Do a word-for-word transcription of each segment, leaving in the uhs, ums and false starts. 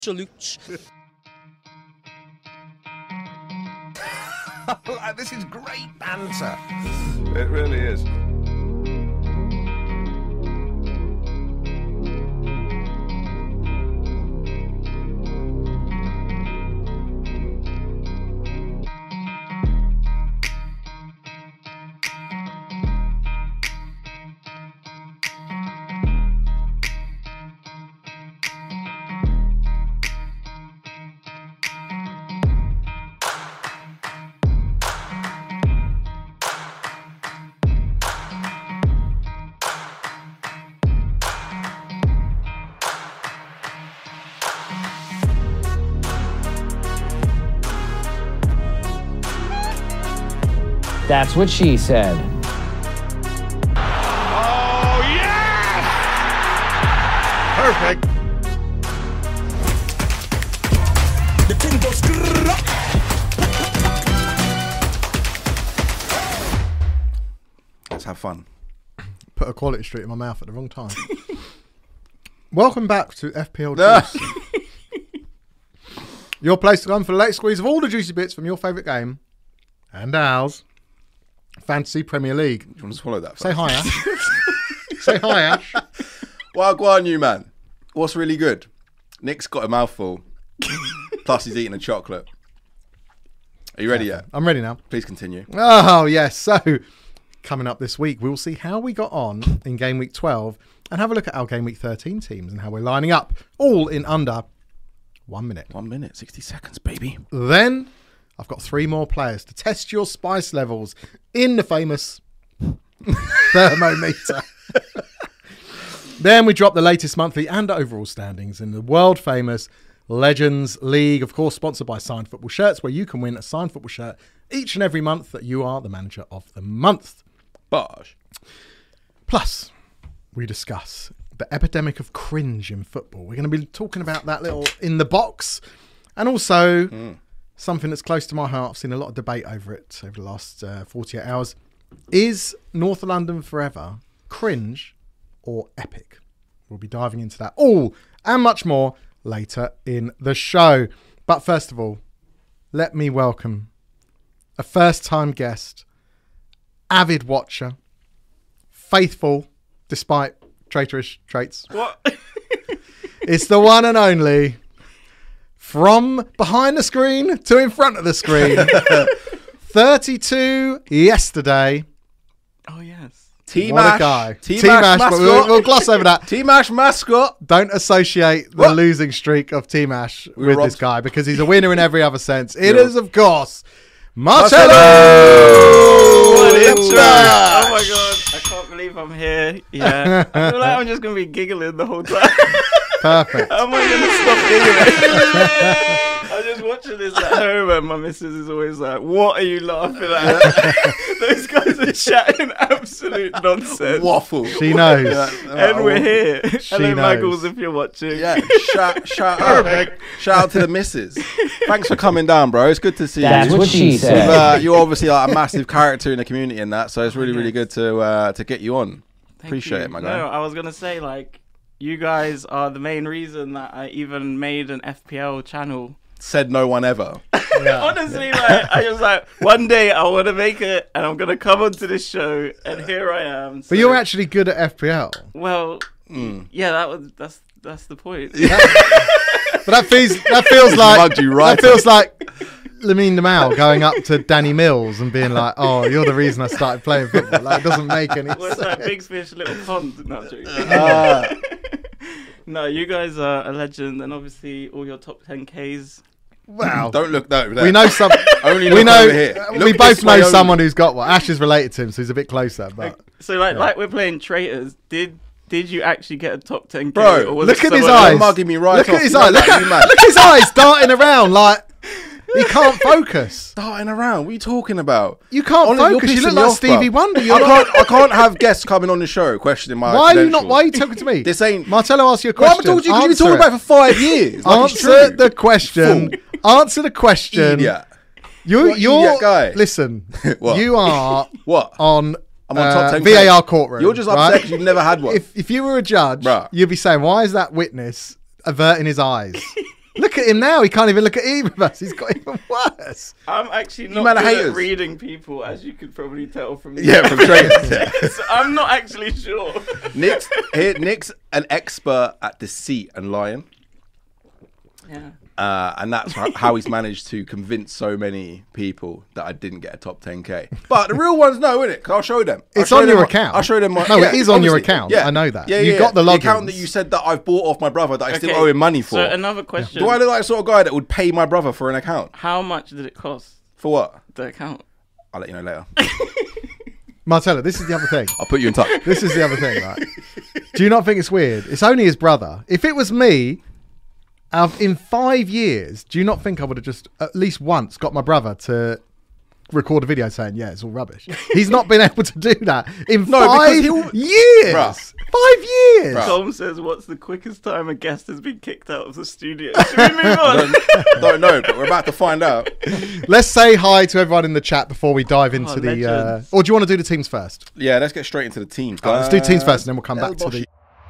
Absolute. This is great banter. It really is. That's what she said. Oh, yes! Perfect. The thing goes. Let's have fun. Put a Quality Street in my mouth at the wrong time. Welcome back to F P L Juice. Your place to come for the latest squeeze of all the juicy bits from your favourite game and ours. Fantasy Premier League. Do you want to swallow that first? Say hi, Ash. Say hi, Ash. Well, go on, you man. What's really good? Nick's got a mouthful. Plus, he's eating a chocolate. Are you ready yet? I'm ready now. Please continue. Oh, yes. So, coming up this week, we will see how we got on in Game Week twelve and have a look at our Game Week thirteen teams and how we're lining up, all in under one minute. One minute, sixty seconds, baby. Then, I've got three more players to test your spice levels in the famous thermometer. Then we drop the latest monthly and overall standings in the world famous Legends League, of course, sponsored by Signed Football Shirts, where you can win a signed football shirt each and every month that you are the manager of the month. Bosh. Plus, we discuss the epidemic of cringe in football. We're going to be talking about that little in the box, and also mm. something that's close to my heart. I've seen a lot of debate over it over the last uh, forty-eight hours. Is North London Forever cringe or epic? We'll be diving into that all and much more later in the show. But first of all, let me welcome a first-time guest, avid watcher, faithful despite traitorous traits. What? It's the one and only, from behind the screen to in front of the screen, thirty-two yesterday. Oh, yes. T-Mash. What a guy. T-Mash, T-Mash, but mascot. we'll, we'll gloss over that. T-Mash mascot. Don't associate the What? losing streak of T-Mash We with robbed. this guy, because he's a winner in every other sense. It Yeah. is, of course, Marcelo! Marcelo! What Let's intro. bash. Oh my god, I can't believe I'm here. Yeah. I feel like I'm just going to be giggling the whole time. Perfect. How am I going to stop giggling? I'm just watching this at home and my missus is always like, what are you laughing at? Those guys are chatting absolute nonsense. Waffle. She knows. And we're here. She Hello, knows. Maggles, if you're watching. Yeah, shout, shout out. Shout out to the missus. Thanks for coming down, bro. It's good to see That's you. what she You've, said. uh, you're obviously like a massive character in the community and that, so it's really, really good to uh, to get you on. Thank Appreciate you. it, my No, guy. I was going to say, like, you guys are the main reason that I even made an F P L channel. Said no one ever. Yeah. Honestly, like, I was like, one day I want to make it and I'm going to come onto this show, and here I am. So, But you're actually good at F P L. well, Mm. yeah, that was that's that's the point. But that feels that feels like Mugged you right that feels like Lamine Yamal going up to Danny Mills and being like, "Oh, you're the reason I started playing football." Like, it doesn't make any Well, it's sense. like big fish, little pond. No, I'm joking. Ah. No, you guys are a legend, and obviously all your top ten Ks. Wow. Don't look that. We know some. Only we look know. over here. We Look both this know way only. someone who's got one. Ash is related to him, so he's a bit closer. But So, like, Yeah. like we're playing traitors. Did did you actually get a top ten K? Bro, or was look it at his someone eyes. else? mugging me right look off. at his You know eyes. Look that, at, you man. look at his eyes darting around like he can't focus. Darting around. What are you talking about? You can't Honestly, you're focus. You pissing look me like off, Stevie bro. Wonder. I You're not, can't. I can't have guests coming on the show questioning my. why are you not? credentials. Why are you talking to me? This ain't. Marcelo asked you a Well, I question. haven't told you because you've been Answer talking it. about it for five years. Like, it's Answer true. the question. Answer the question. Idiot. You, What you're idiot guy? Listen. What? You are What? on, I'm on uh, top ten. V A R courtroom. You're just right? upset because you've never had one. If if you were a judge, Bruh. you'd be saying, "Why is that witness averting his eyes?" Look at him now. He can't even look at either of us. He's got even worse. I'm actually man not are good haters. at reading people, as you could probably tell from the Yeah, from trailers. Yeah. So I'm not actually sure. Nick's here. Nick's an expert at deceit and lying, Yeah. uh, and that's how- how he's managed to convince so many people that I didn't get a top ten K. But the real ones know, innit? 'Cause I'll show them. I'll It's show on them your my- account. I'll show them. My, No, yeah, it is on your obviously. account. Yeah. I know that. Yeah, You yeah, got the the account logins. that you said that I've bought off my brother that I still Okay, owe him money for. So another question. Do I look like the sort of guy that would pay my brother for an account? How much did it cost, For what? the account? I'll let you know later. Marcella, this is the other thing. I'll put you in touch. This is the other thing, right? Do you not think it's weird? It's only his brother. If it was me, out of- in five years, do you not think I would have just at least once got my brother to record a video saying, yeah, it's all rubbish? He's not been able to do that in No, because five he'll- years. Bruh. Five years. Bruh. Tom says, what's the quickest time a guest has been kicked out of the studio? Should we move on? Don't know, but we're about to find out. Let's say hi to everyone in the chat before we dive into Oh, the... Uh, legends. or do you want to do the teams first? Yeah, let's get straight into the teams. All right, let's do teams guys. first and then we'll come El back to the...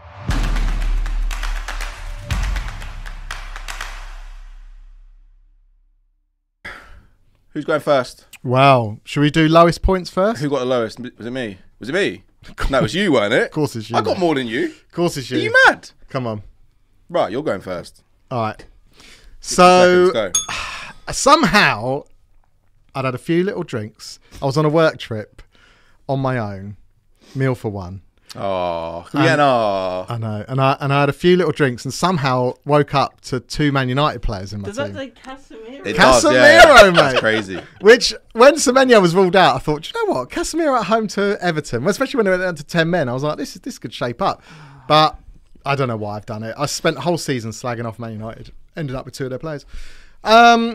Who's going first? Wow. Should we do lowest points first? Who got the lowest? Was it me? Was it me? No, it was you, weren't it? Of course it's you. I got mate. more than you. Of course it's Are you. you mad? Come on. Right, you're going first. All right. Seconds, So go. somehow I'd had a few little drinks. I was on a work trip on my own, meal for one. Oh, yeah, no. I know, and I and I had a few little drinks, and somehow woke up to two Man United players in my Does team. that say Casemiro? It Casemiro, does, yeah. mate. That's crazy. Which, when Semenyo was ruled out, I thought, "Do you know what? Casemiro at home to Everton, especially when it went down to ten men, I was like, this is this could shape up. But I don't know why I've done it. I spent the whole season slagging off Man United. Ended up with two of their players. Um,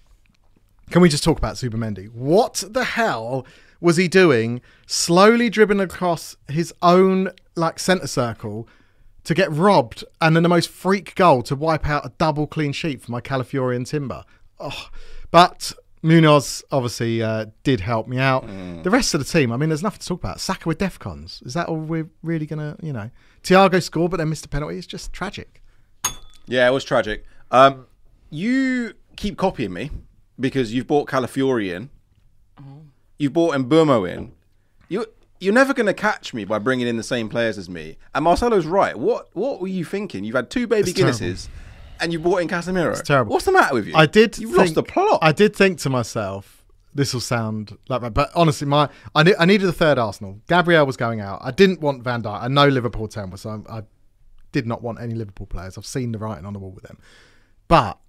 can we just talk about Zubimendi? What the hell was he doing? Slowly dribbling across his own like centre circle to get robbed, and then the most freak goal to wipe out a double clean sheet for my Calafiori and Timber. Oh, but Munoz obviously uh, did help me out. Mm. The rest of the team, I mean, there's nothing to talk about. Saka with DEFCONs. Is that all we're really gonna, you know? Thiago scored, but then missed a penalty. It's just tragic. Yeah, it was tragic. Um, you keep copying me because you've bought Calafiori in. You've bought Mbumo in. You, you're never going to catch me by bringing in the same players as me. And Marcelo's right. What What were you thinking? You've had two baby It's Guinnesses and you bought in Casemiro. It's terrible. What's the matter with you? I did. You've think, lost the plot. I did think to myself, this will sound like that, but honestly, my I, ne- I needed a third Arsenal. Gabriel was going out. I didn't want Van Dijk. I know Liverpool ten was, so I, I did not want any Liverpool players. I've seen the writing on the wall with them, but.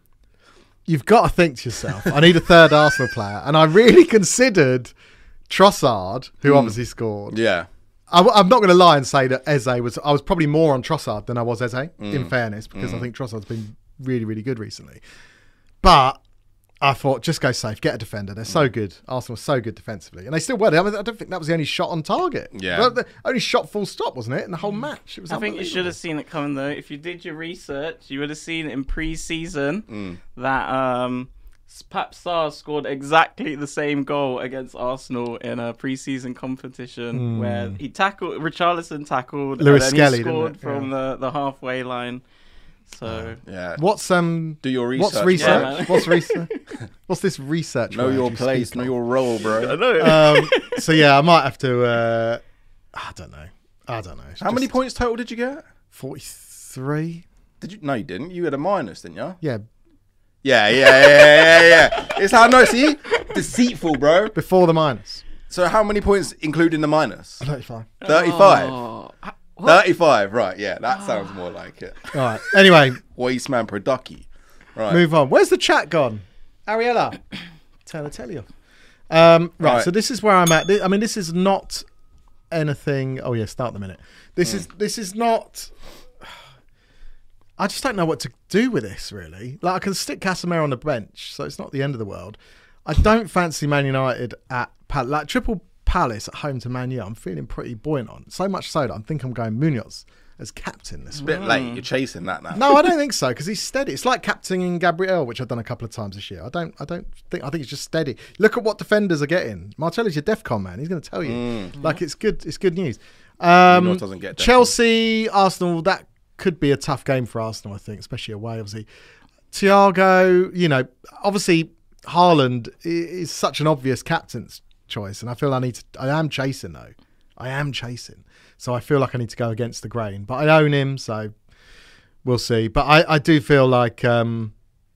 You've got to think to yourself, I need a third Arsenal player. And I really considered Trossard, who obviously scored. Yeah. I, am not going to lie and say that Eze was... I was probably more on Trossard than I was Eze, in fairness, because I think Trossard's been really, really good recently. But I thought, just go safe, get a defender. They're so good. Arsenal are so good defensively. And they still were. I, mean, I don't think that was the only shot on target. Yeah. The, the only shot full stop, wasn't it, in the whole match? It was I think you should unbelievable. have seen it coming though. If you did your research, you would have seen in pre-season Mm. that um, Pap Sarr scored exactly the same goal against Arsenal in a pre-season competition where he tackled Richarlison tackled Lewis and then Skelly, he didn't scored it? from Yeah. the, the halfway line. So Yeah. What's um? Do your What's research. research? Yeah, man. what's research? What's this research? Know word your you place, speak know of? your role, bro. I know. um, so yeah, I might have to. Uh, I don't know. I don't know. It's How many just points total did you get? forty-three. Did you? No, you didn't. You had a minus, didn't you? Yeah, Yeah, yeah, yeah, yeah, yeah. It's how no, see, deceitful, bro. before the minus. So how many points including the minus? thirty-five. Thirty-five. Oh, I- what? Thirty-five. Right. Yeah, that sounds more like it. All right. Anyway, Wasteman per ducky. Right. move on. Where's the chat gone? Ariella, tell tell you. Um, right, Right. So this is where I'm at. Thi- I mean, this is not anything. Oh yeah, start the minute. This Hmm. is this is not. I just don't know what to do with this, really. Like, I can stick Casemiro on the bench, so it's not the end of the world. I don't fancy Man United at Pal- like Triple Palace at home to Man U. I'm feeling pretty buoyant on. So much so that I think I'm going Munoz as captain this week. Bit late. You're chasing that now. No, I don't think so, because he's steady. It's like captaining Gabriel, which I've done a couple of times this year. I don't, I don't think. I think it's just steady. Look at what defenders are getting. Marcello's your DEFCON man. He's going to tell you. Like it's good. It's good news. Um, Munoz doesn't get DEFCON. Chelsea, Arsenal. That could be a tough game for Arsenal. I think, especially away. Obviously, Thiago, you know, obviously Haaland i- is such an obvious captain's choice, and I feel I need to. I am chasing though. I am chasing, so I feel like I need to go against the grain. But I own him, so we'll see. But I, I do feel like um,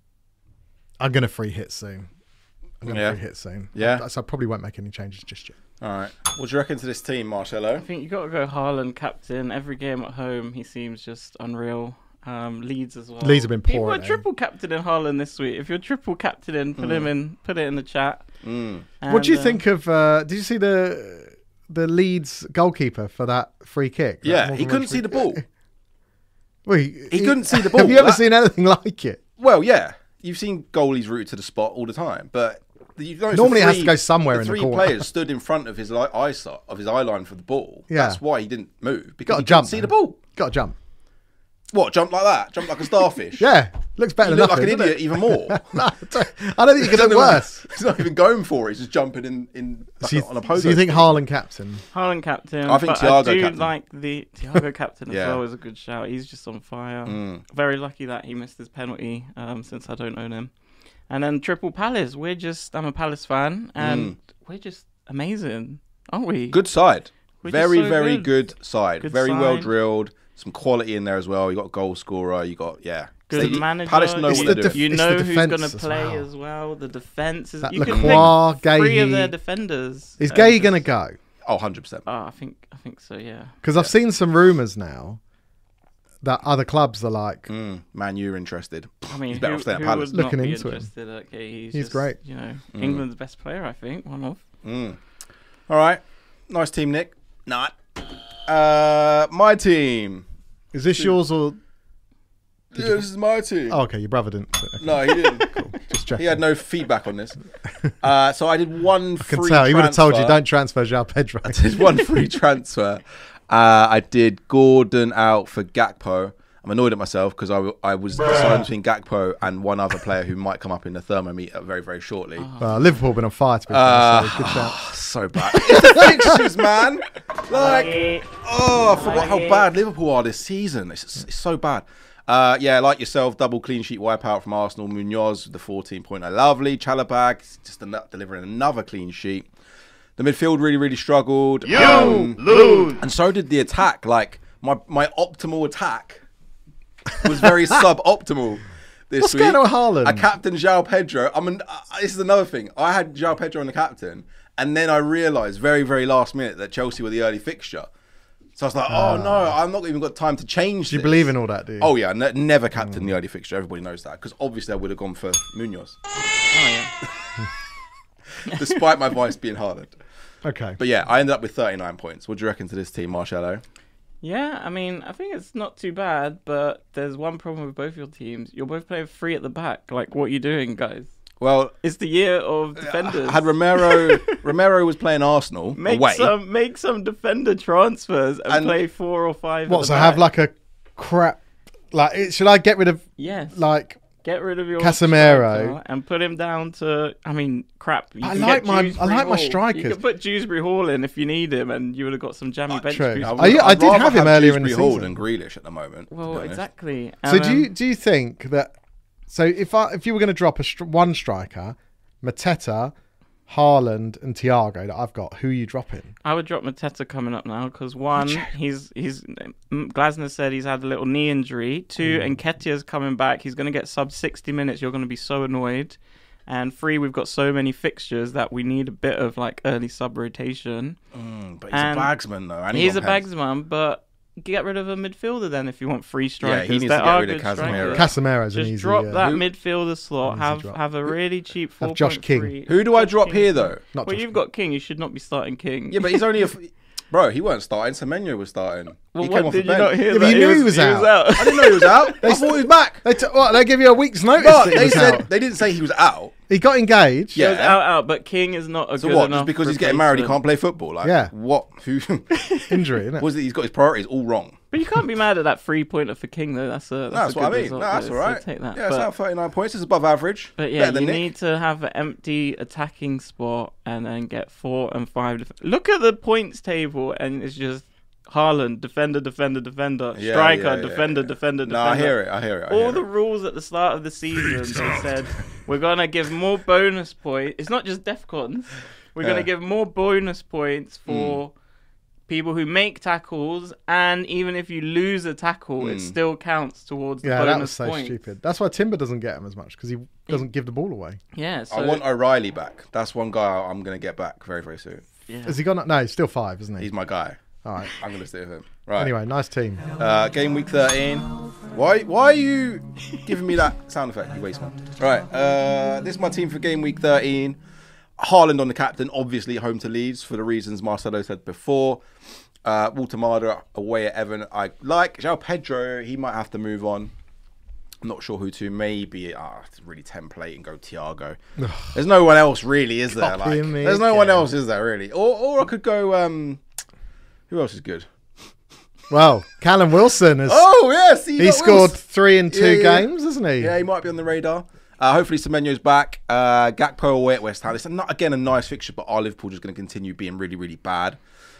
I'm going to free hit soon. I'm going to Yeah. free hit soon. Yeah. So I probably won't make any changes just yet. All right. What do you reckon to this team, Marcelo? I think you got to go Haaland captain. Every game at home, he seems just unreal. Um, Leeds as well. Leeds have been People poor are at it. triple captain in Haaland this week. If you're triple captain in, put him in. Put it in the chat. Mm. What do you And, uh, think of? Uh, did you see the the Leeds goalkeeper for that free kick? That Yeah, he Morgan couldn't Rogers see the free- ball. Well, he, He couldn't see the ball. Have you ever That- seen anything like it? Well, yeah. You've seen goalies route to the spot all the time, but you notice the Normally it has three- to go somewhere the in the three corner. players stood in front of his li- eye so- of his eye line for the ball. Yeah. That's why he didn't move because Got he to jump. couldn't see man. the ball. Got to jump. What? Jump like that? Jump like a starfish? Yeah, looks better You than look like nothing. an doesn't idiot it? even more. No, I don't- I don't think you can do worse. He's not even going for it. He's just jumping in in like So you, on a pogo so you think stick. Haaland captain? Haaland captain. I think but Thiago I do captain. like the Thiago captain as Yeah. well is a good shout. He's just on fire. Mm. Very lucky that he missed his penalty um, since I don't own him. And then triple Palace. We're just I'm a Palace fan and we're just amazing, aren't we? Good side. We're just Very, so very good. good, side. Good very well side. drilled. Some quality in there as well. You got a goal scorer. You got yeah. Good They- manager. Palace know It's what the they're def- doing. You It's know the who's going to defence as play well. as well. The defense is. That You can Lacroix, pick three of Guéhi. their defenders. Is and Gay just- going to go? Oh, one hundred percent. Oh, I think I think so. Yeah. Because I've seen some rumours now that other clubs are like, Mm, Man, you're interested. I mean, He's better who, off staying at who Palace. would not Looking be into him. interested? Okay, he's, He's just, great. You know, Mm. England's best player, I think. One of. Mm. All right. Nice team, Nick. Not. Uh, my team. is this yours or? Yeah, this is my team. Oh, okay, your brother didn't. Okay, No, he didn't. just checking. He had no feedback on this. Uh, so I did one I can free tell. He would have told you transfer. don't transfer João Pedro. I did one free transfer. Uh, I did Gordon out for Gakpo. I'm annoyed at myself because I, w- I was deciding between Gakpo and one other player who might come up in the thermometer very, very shortly. Uh, Liverpool been on fire to be fair, Uh, so good shout. So bad. It's the fixtures, man. Like, oh, I forgot how bad Liverpool are this season. It's, it's so bad. Uh, yeah, like yourself, double clean sheet wipeout from Arsenal. Munoz with the fourteen pointer, lovely. Chalobah just an- delivering another clean sheet. The midfield really, really struggled. Um, and so did the attack. Like my my optimal attack was very suboptimal this What's week. going on with Haaland? I captained João Pedro. I mean, uh, this is another thing. I had João Pedro on the captain, and then I realised very, very last minute that Chelsea were the early fixture. So I was like, oh no, I've not even got time to change. Do you this. believe in all that, do you? Oh yeah, ne- never captain the early fixture. Everybody knows that because obviously I would have gone for Munoz, Oh yeah. despite my vice being Haaland. Okay. But yeah, I ended up with thirty-nine points. What do you reckon to this team, Marcelo? Yeah, I mean, I think it's not too bad, but there's one problem with both your teams. You're both playing free at the back. Like, what are you doing, guys? Well, It's the year of defenders. I had Romero. Romero was playing Arsenal make away. some make some defender transfers and, And- play four or five. What? at So the have back. like a crap. Like, it- should I get rid of yes, like? get rid of your Casemiro. striker and put him down to. I mean, crap. You I can like get my- I Dewsbury like my Hall. strikers. You could put Dewsbury Hall in if you need him, and you would have got some jammy Uh, bench true. boost. I- would- I I'd did rather have him earlier in the Dewsbury Hall season. than Grealish at the moment. to Well, be honest. exactly. So And, do you um, do you think that? So if I if you were going to drop a str- one striker, Mateta, Haaland, and Thiago that I've got, who are you dropping? I would drop Mateta coming up now because one, he's he's mm, Glasner said he's had a little knee injury. Two, Mm. Nketiah's coming back. He's going to get sub sixty minutes. You're going to be so annoyed. And three, we've got so many fixtures that we need a bit of like early sub rotation. Mm, but he's And a bagsman though. and He's a got pens. bagsman, but get rid of a midfielder then if you want free Yeah, strikers. he needs There to get are rid of good Casemiro. strikers. Casemiro's an Just easy. drop uh, that Who- midfielder slot. Easy Have drop. have a really cheap four. Have Josh King. Who do I drop here though? Not Well, Josh you've got King. You should not be starting King. Yeah, but he's only a. F- Bro, he weren't starting. Semenyo was starting. Well, he what, came off did the you bench. not hear Yeah, but that you knew he was out. I didn't know he was out. I thought he was back. They, t- what, they give you a week's notice. But that he they was said out. they didn't say he was out. He got engaged. Yeah. He was out, out, but King is not a So good what? enough Just because he's getting married, he replacement. can't play football? Like, Yeah. What? Who? Injury, isn't it? was it? He's got his priorities all wrong. But you can't be mad at that free pointer for King though. That's a that's, No, that's a good what I mean. result, No, that's though, all so right. take that. Yeah, it's but, out thirty-nine points. It's above average. but yeah, Better you than Nick. need to have an empty attacking spot and then get four and five. Def- Look at the points table, and it's just Haaland, defender, defender, defender, Yeah, striker, yeah, yeah, defender, yeah. defender, No, defender. I hear it. I hear it. I All hear the it. rules at the start of the season, they said we're gonna give more bonus points. It's not just DEFCONs. We're Yeah. gonna give more bonus points for people who make tackles, and even if you lose a tackle, it Mm. still counts towards the Yeah, bonus that was so points. stupid. That's why Timber doesn't get him as much because he doesn't give the ball away. Yeah, so I want O'Reilly back. That's one guy I'm going to get back very, very soon. yeah. Has he gone? No, he's still five, isn't he? He's my guy. All right. I'm going to stay with him. Right. Anyway, nice team. Uh, game week thirteen. Why Why are you giving me that sound effect, you waste man? Right. Uh, this is my team for game week thirteen. Haaland on the captain, obviously home to Leeds for the reasons Marcelo said before. Uh, Walter Marder away at Everton. I like João Pedro. He might have to move on. I'm not sure who to. Maybe uh, it's really template and go Thiago. There's no one else really, is there? Like, Copying me there's no one again. else, is there really? Or or I could go. Um, who else is good? Well, Callum Wilson has Oh yes, he, he got scored Wilson. three in two Yeah, yeah. games, hasn't he? Yeah, he might be on the radar. Uh, hopefully Semenyo's back. Uh, Gakpo away at West Ham. It's not, again a nice fixture, but are Liverpool just going to continue being really, really bad?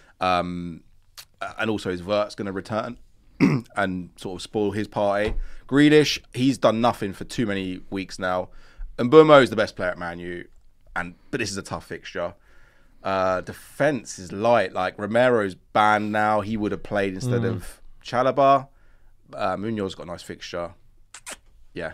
Um, uh, and also his Vert's going to return and sort of spoil his party. Grealish, he's done nothing for too many weeks now. And Mbeumo is the best player at Man U, and but this is a tough fixture. Uh, defense is light. Like Romero's banned now. He would have played instead of Chalobah. Uh, Munoz got a nice fixture. Yeah.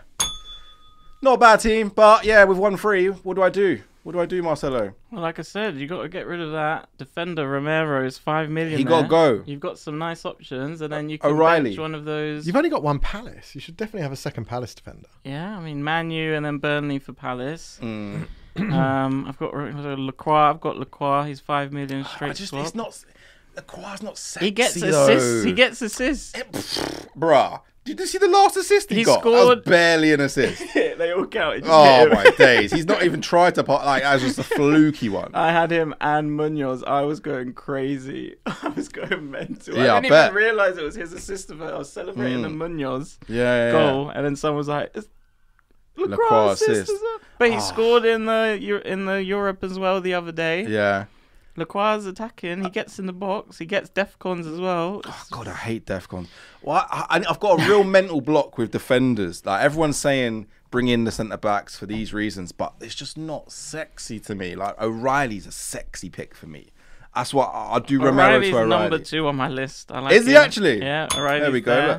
Not a bad team, but yeah, with one free, what do I do? What do I do, Marcelo? Well, like I said, you got to get rid of that defender. Romero is five million. He there. gotta go. You've got some nice options, and then you can O'Reilly. bench one of those. You've only got one Palace. You should definitely have a second Palace defender. Yeah, I mean Man U and then Burnley for Palace. Mm. um, I've got Lacroix. I've got Lacroix. He's five million straight I just, swap. it's not. Lacroix's not sexy. He gets though. assists. He gets assists. Bruh. Did you see the last assist he, He got? That scored- was barely an assist. They all count. Oh my days. He's not even tried to part like that was just a fluky one. I had him and Munoz. I was going crazy. I was going mental. Yeah, I I didn't bet. even realise it was his assist of it. I was celebrating the Munoz Yeah, yeah, yeah. goal, and then someone was like, "It's Lacroix Lacroix assist." assist. as well." But he Oh. scored in the Eu- in the Europe as well the other day. Yeah. Lacroix's attacking. He gets in the box. He gets Defcons as well. Oh, God, I hate DEFCON. Well, I, I, I've got a real mental block with defenders. Like everyone's saying, bring in the centre backs for these reasons, but it's just not sexy to me. Like O'Reilly's a sexy pick for me. That's what I, I do. Romero O'Reilly's to O'Reilly. number two on my list. I like Is he him. actually? Yeah, O'Reilly's There we go. there. Look.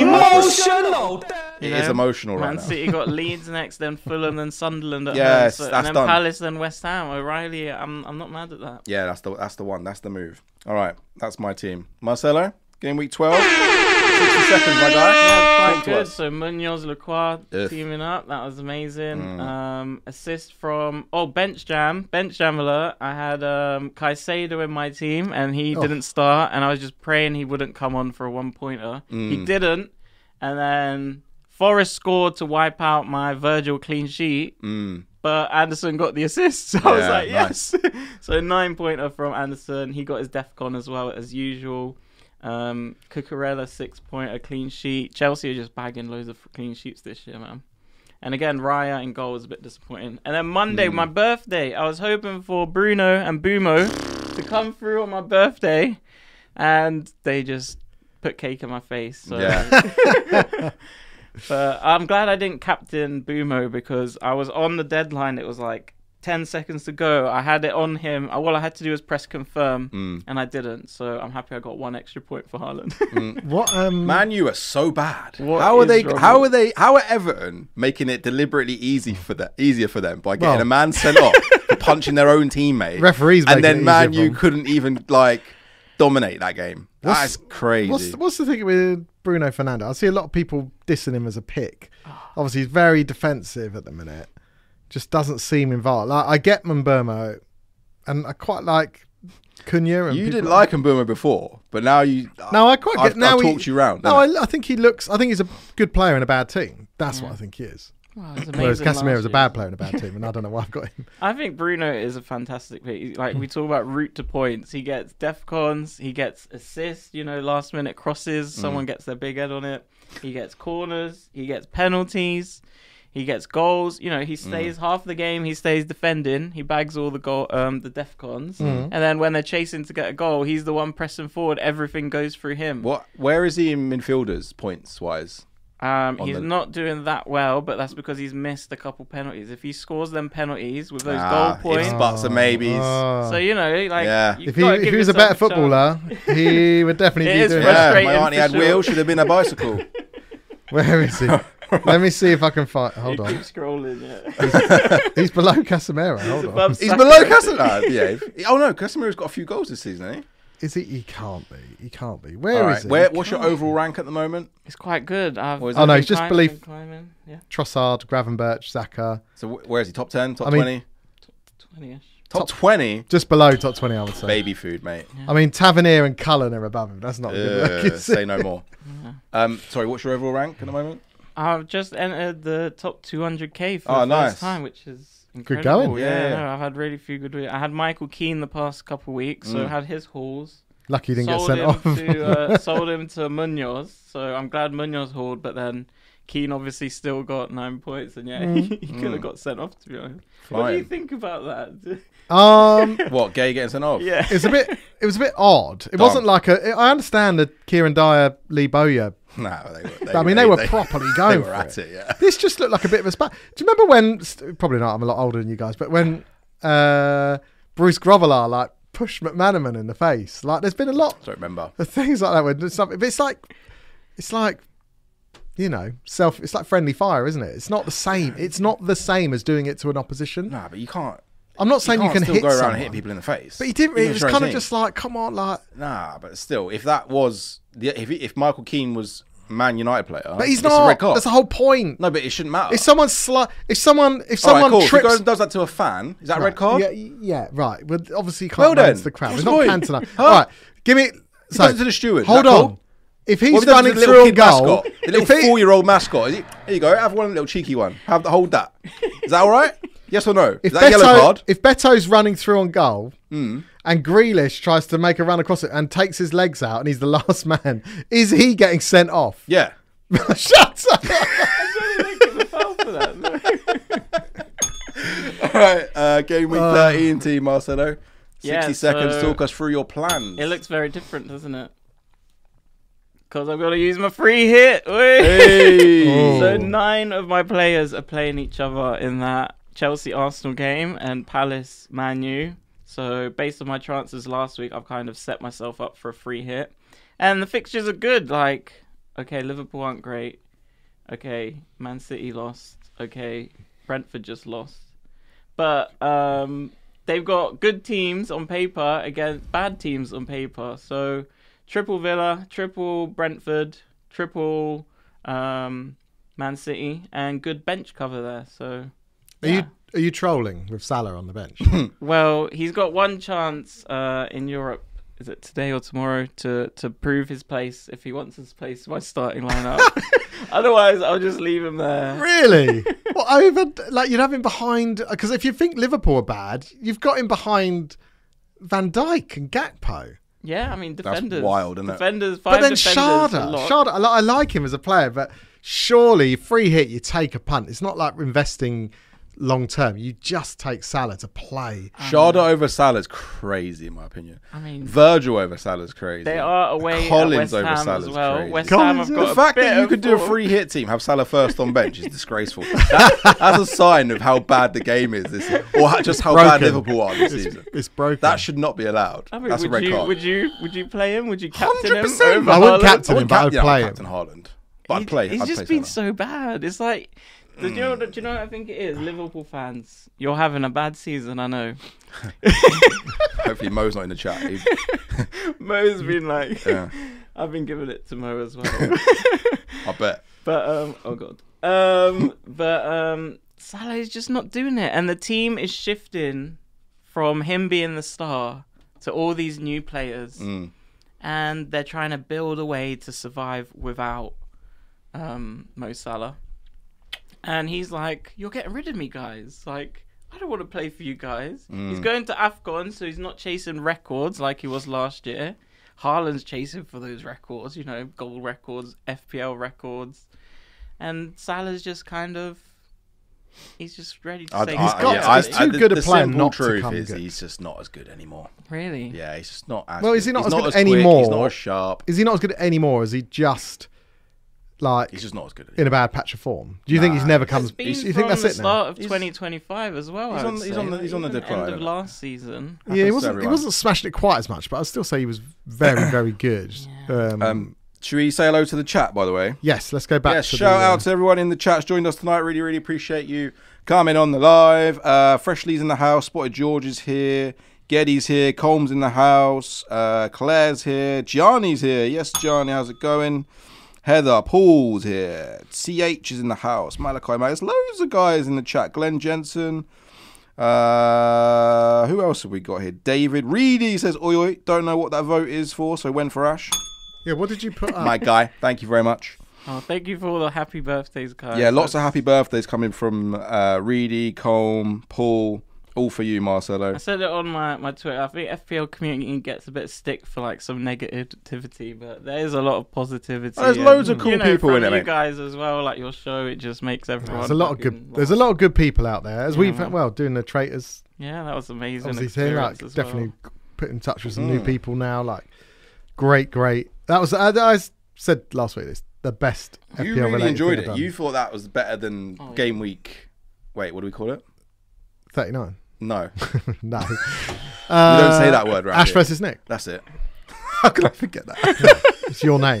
Emotional. It You is know, emotional right Man now. City got Leeds next, then Fulham, then Sunderland at Yes, home, so, that's and then done. Palace, then West Ham. O'Reilly, I'm I'm not mad at that. Yeah, that's the that's the one. That's the move. All right, that's my team. Marcelo, game week twelve. sixty seconds, my guy. Yeah, Talk quite to good. us. So Munoz, Lacroix Ugh. teaming up. That was amazing. Mm. Um, assist from oh bench jam, bench jam alert. I had um, Caicedo in my team, and he Oh. didn't start, and I was just praying he wouldn't come on for a one pointer. Mm. He didn't, and then Forrest scored to wipe out my Virgil clean sheet. Mm. But Anderson got the assist, so I was Yeah, like, yes. So nine pointer from Anderson. He got his DEFCON as well as usual. Um, Cucurella six pointer clean sheet. Chelsea are just bagging loads of clean sheets this year, man. And again, Raya in goal was a bit disappointing. And then Monday, Mm. my birthday, I was hoping for Bruno and Bumo to come through on my birthday, and they just put cake in my face. So. Yeah. But I'm glad I didn't captain Bumo because I was on the deadline. It was like ten seconds to go. I had it on him. All I had to do was press confirm, Mm. and I didn't. So I'm happy I got one extra point for Haaland. What? Um, Man U are so bad. What how are is they? wrong How with- are they? How are Everton making it deliberately easy for them, easier for them by getting Well- a man sent off for punching their own teammate? Referees and making then it Man easier U for 'em. couldn't even like dominate that game. What's- That's crazy. What's what's the thing with Bruno Fernandes? I see a lot of people dissing him as a pick. Obviously, he's very defensive at the minute. Just doesn't seem involved. Like, I get Mbeumo, and I quite like Cunha. And you people didn't like Mbeumo before, but now you. No, I quite I've, get. Now I've he, talked you round. No, innit? I, I think he looks. I think he's a good player in a bad team. That's what I think he is. Wow, it's Whereas amazing Casemiro last is a year. bad player in a bad team, and I don't know why I've got him. I think Bruno is a fantastic pick. Like we talk about route to points, he gets DEFCONs, he gets assists. You know, last minute crosses, someone gets their big head on it. He gets corners, he gets penalties. He gets goals. You know, he stays mm. half the game. He stays defending. He bags all the goal, um, the defcons. Mm. And then when they're chasing to get a goal, he's the one pressing forward. Everything goes through him. What? Where is he in midfielders points wise? Um, he's the... not doing that well, but that's because he's missed a couple penalties. If he scores them penalties with those ah, goal points, ifs, buts, and maybes. Oh. So you know, like, yeah. if he if he was a better footballer, he would definitely be doing that. Yeah, my auntie had sure. wheels. Should have been a bicycle. Where is he? Let me see if I can find. Hold on. Keep scrolling. Yeah. He's, he's below Casemiro. Hold on. He's below Casemiro. Behave. Oh no, Casemiro's got a few goals this season, eh? Is he? He can't be. He can't be. Where right. is he? Where? he what's your overall rank at the moment? It's quite good. I've, oh no, he's just climbing, believe. Climbing. Yeah. Trossard, Gravenberch, Xhaka. So wh- where is he? Top ten? Top I mean, twenty? Top twenty-ish. Top twenty? Just below top twenty, I would say. Baby food, mate. Yeah. I mean, Tavernier and Cullen are above him. That's not uh, good look. Say no more. Yeah. Um, sorry, what's your overall rank at the moment? I've just entered the top two hundred k for oh, the nice. first time, which is incredible. Good going. Yeah, yeah. No, I've had really few good weeks. I had Michael Keane the past couple of weeks, so mm. I had his hauls. Lucky you didn't sold get sent him off. to, uh, sold him to Munoz, so I'm glad Munoz hauled, but then Keane obviously still got nine points, and yeah, mm. he, he could have mm. got sent off, to be honest. Fine. What do you think about that? Um, what, Gay getting sent off? Yeah. It's a bit, it was a bit odd. It Dumb. wasn't like a, I understand that Kieran Dyer, Lee Bowyer. No, they were. They I mean, they, they were they, properly going they were for at it. it. Yeah. This just looked like a bit of a spat. Do you remember when? Probably not. I'm a lot older than you guys, but when uh, Bruce Grovelar like pushed McManaman in the face, like there's been a lot. I don't remember of things like that. When it's something, but it's like, it's like, you know, self. It's like friendly fire, isn't it? It's not the same. It's not the same as doing it to an opposition. Nah, but you can't. I'm not saying you, you can still hit go around someone. and hit people in the face. But he didn't. It was kind of team. just like, come on, like. Nah, but still, if that was the if if Michael Keane was a Man United player, but he's it's not. A red card. That's the whole point. No, but it shouldn't matter. If someone sli- if someone, if someone All right, cool. trips, if he goes and does that to a fan, is that right. a red card? Yeah, yeah, right. Well, obviously, you can't well manage done. the crowd. What's It's not point? Cantona. Huh? All right, give me. He So, does it to the steward. hold is that on. Cool? If he's What if running there's a through little on kid goal, mascot, a little if he- four-year-old mascot, is he, here you go. Have one little cheeky one. Have the hold that. Is that all right? Yes or no? If Is that a yellow Beto, card? if Beto's running through on goal Mm. and Grealish tries to make a run across it and takes his legs out and he's the last man, is he getting sent off? Yeah. Shut up! All right, uh, game week Uh, thirteen, team Marcelo. sixty Yeah, seconds. so- Talk us through your plans. It looks very different, doesn't it? Because I've got to use my free hit. Hey. So nine of my players are playing each other in that Chelsea Arsenal game and Palace Man U. So based on my chances last week, I've kind of set myself up for a free hit. And the fixtures are good. Like, okay, Liverpool aren't great. Okay, Man City lost. Okay, Brentford just lost. But um, they've got good teams on paper against bad teams on paper. So triple Villa, triple Brentford, triple um, Man City, and good bench cover there. So, Are yeah. you are you trolling with Salah on the bench? Well, he's got one chance uh, in Europe. Is it today or tomorrow to, to prove his place if he wants his place in my starting lineup? Otherwise, I'll just leave him there. Really? Well, over like you'd have him behind because if you think Liverpool are bad, you've got him behind Van Dijk and Gakpo. Yeah, I mean defenders. That's wild, isn't it? Defenders, five But then defenders. a Sharda, lot. Sharda, I, li- I like him as a player, but surely free hit, you take a punt. It's not like investing long term. You just take Salah to play. Sharda over Salah's crazy, in my opinion. I mean, Virgil over Salah's crazy. they are away Collins at West over Ham Salah's as well. crazy. West Collins, Ham have yeah. got The a fact bit that you of could do a form. free hit team, have Salah first on bench is disgraceful. That, that's a sign of how bad the game is this year, or how, just how bad Broken. Liverpool are this season. It's broken. That should not be allowed. I mean, That's a would red you, card. Would you would you play him? Would you captain one hundred him? percent. Over I wouldn't Haaland? captain him, but I would yeah, play Captain him. Haaland. But I'd He- play. He's I'd just play been Salah. so bad. It's like, do you know? Do you know what I think it is? Liverpool fans, you're having a bad season. I know. Hopefully Mo's not in the chat. He- Mo's been like, yeah, I've been giving it to Mo as well. I bet. But um, oh god. Um, but um, Salah is just not doing it, and the team is shifting from him being the star to all these new players, Mm. and they're trying to build a way to survive without um Mo Salah. And he's like, "You're getting rid of me, guys. Like, I don't want to play for you guys." Mm. He's going to AFCON, so he's not chasing records like he was last year. Haaland's chasing for those records, you know, goal records, F P L records. And Salah's just kind of he's just ready to I, say I, he's got yeah, to- I- he's I- too the- good a the player simple not to truth come is good. he's just not as good anymore. Really? Yeah, he's just not as Well, good. is he not he's as not good as quick, anymore? He's not as sharp. Is he not as good anymore? Is he just like He's just not as good. in a bad patch of form? Do you think he's never It's comes? been You think from that's the it now? start of He's- twenty twenty-five as well. he's I on- would he's say. on the- Like, he's on the even decline, End of isn't it? last season. Yeah, he Happens to wasn't. He everyone. wasn't smashing it quite as much, but I'd still say he was very, very good. Um, Um, should we say hello to the chat, by the way? yes, let's go back. Yes, to shout the, uh, out to everyone in the chat who's joined us tonight. Really, really appreciate you coming on the live. Uh, Freshly's in the house. Spotted George is here. Geddy's here. Combs in the house. Uh, Claire's here. Gianni's here. Yes, Gianni, how's it going? Heather, Paul's here. C H is in the house. Malachi, mate. There's loads of guys in the chat. Glenn Jensen. Uh, who else have we got here? David Reedy says, oi, oi, don't know what that vote is for, so when for Ash? Yeah, what did you put up? My guy, thank you very much. Oh, thank you for all the happy birthdays, guys. Yeah, lots of That's- happy birthdays coming from uh, Reedy, Colm, Paul. All for you, Marcelo. I said it on my, my Twitter. I think F P L community gets a bit of stick for like some negativity, but there is a lot of positivity. Oh, there's and, loads of cool you know, people from in it, you mate. guys as well. Like your show, it just makes everyone. There's a lot of fucking good. There's a lot of good people out there. As Yeah, we've man. well doing the traitors. Yeah, that was amazing. Obviously, thing, like experience as well. definitely put in touch with some Mm. new people now. Like great, great. That was I, I said last week. This the best. You F P L really related enjoyed thing it. I've You done. thought that was better than Oh, yeah. game week. Wait, what do we call it? thirty-nine. No, No, you you don't say that word right. Ash versus Nick. That's it. How could I forget that? It's your name.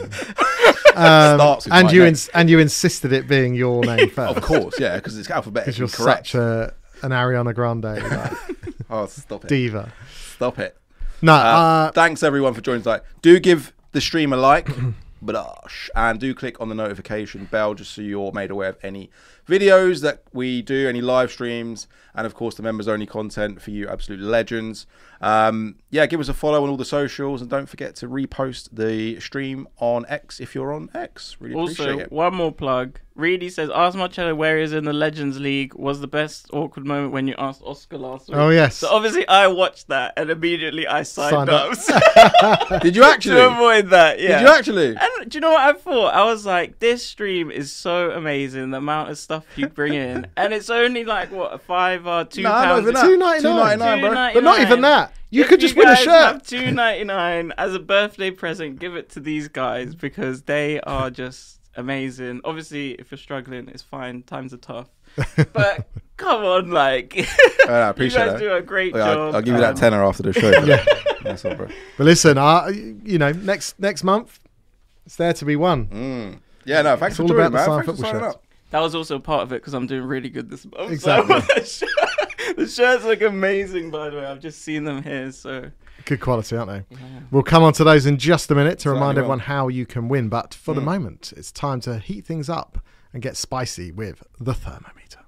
Um, Starts with and my you name. ins- and you insisted it being your name first. Of course, yeah, because it's Because alphabetically you're correct. such a an Ariana Grande like, Oh, stop it! diva. Stop it! No, Uh, uh, thanks everyone for joining tonight. Do give the stream a like, Badash, and do click on the notification bell just so you're made aware of any videos that we do, any live streams, and of course the members only content for you absolute legends. Um, yeah, give us a follow on all the socials, and don't forget to repost the stream on X if you're on X. Really appreciate Also, it. one more plug. Reedy says, ask Marcello where he is in the Legends League. Was the best awkward moment when you asked Oscar last week. oh yes. So obviously I watched that and immediately I signed, Signed up, up. Did you actually? to avoid that. Yeah. Did you actually? And do you know what I thought? I was like, this stream is so amazing, the amount of stuff you bring in. And it's only like, what, a five or two Nah, not pounds? even that. two ninety-nine. two ninety-nine, bro. But not even that. You If could just win a guys shirt. Have two ninety nine as a birthday present. Give it to these guys because they are just amazing. Obviously, if you're struggling, it's fine. Times are tough, but come on, like Oh, I you appreciate guys that. do a great Yeah, I'll, job. I'll give you that um, tenner after the show. yeah. That's all, bro. But listen, uh, you know, next next month, it's there to be won. Mm. Yeah, no, thanks It's for all joining, about the man. signed Thanks for football signing shirts. up. That was also part of it because I'm doing really good this month. Exactly. So the, shirt, the shirts look amazing, by the way. I've just seen them here, so Good quality, aren't they? yeah. We'll come on to those in just a minute to Certainly remind will. everyone how you can win. But for the Mm. moment, it's time to heat things up and get spicy with the thermometer.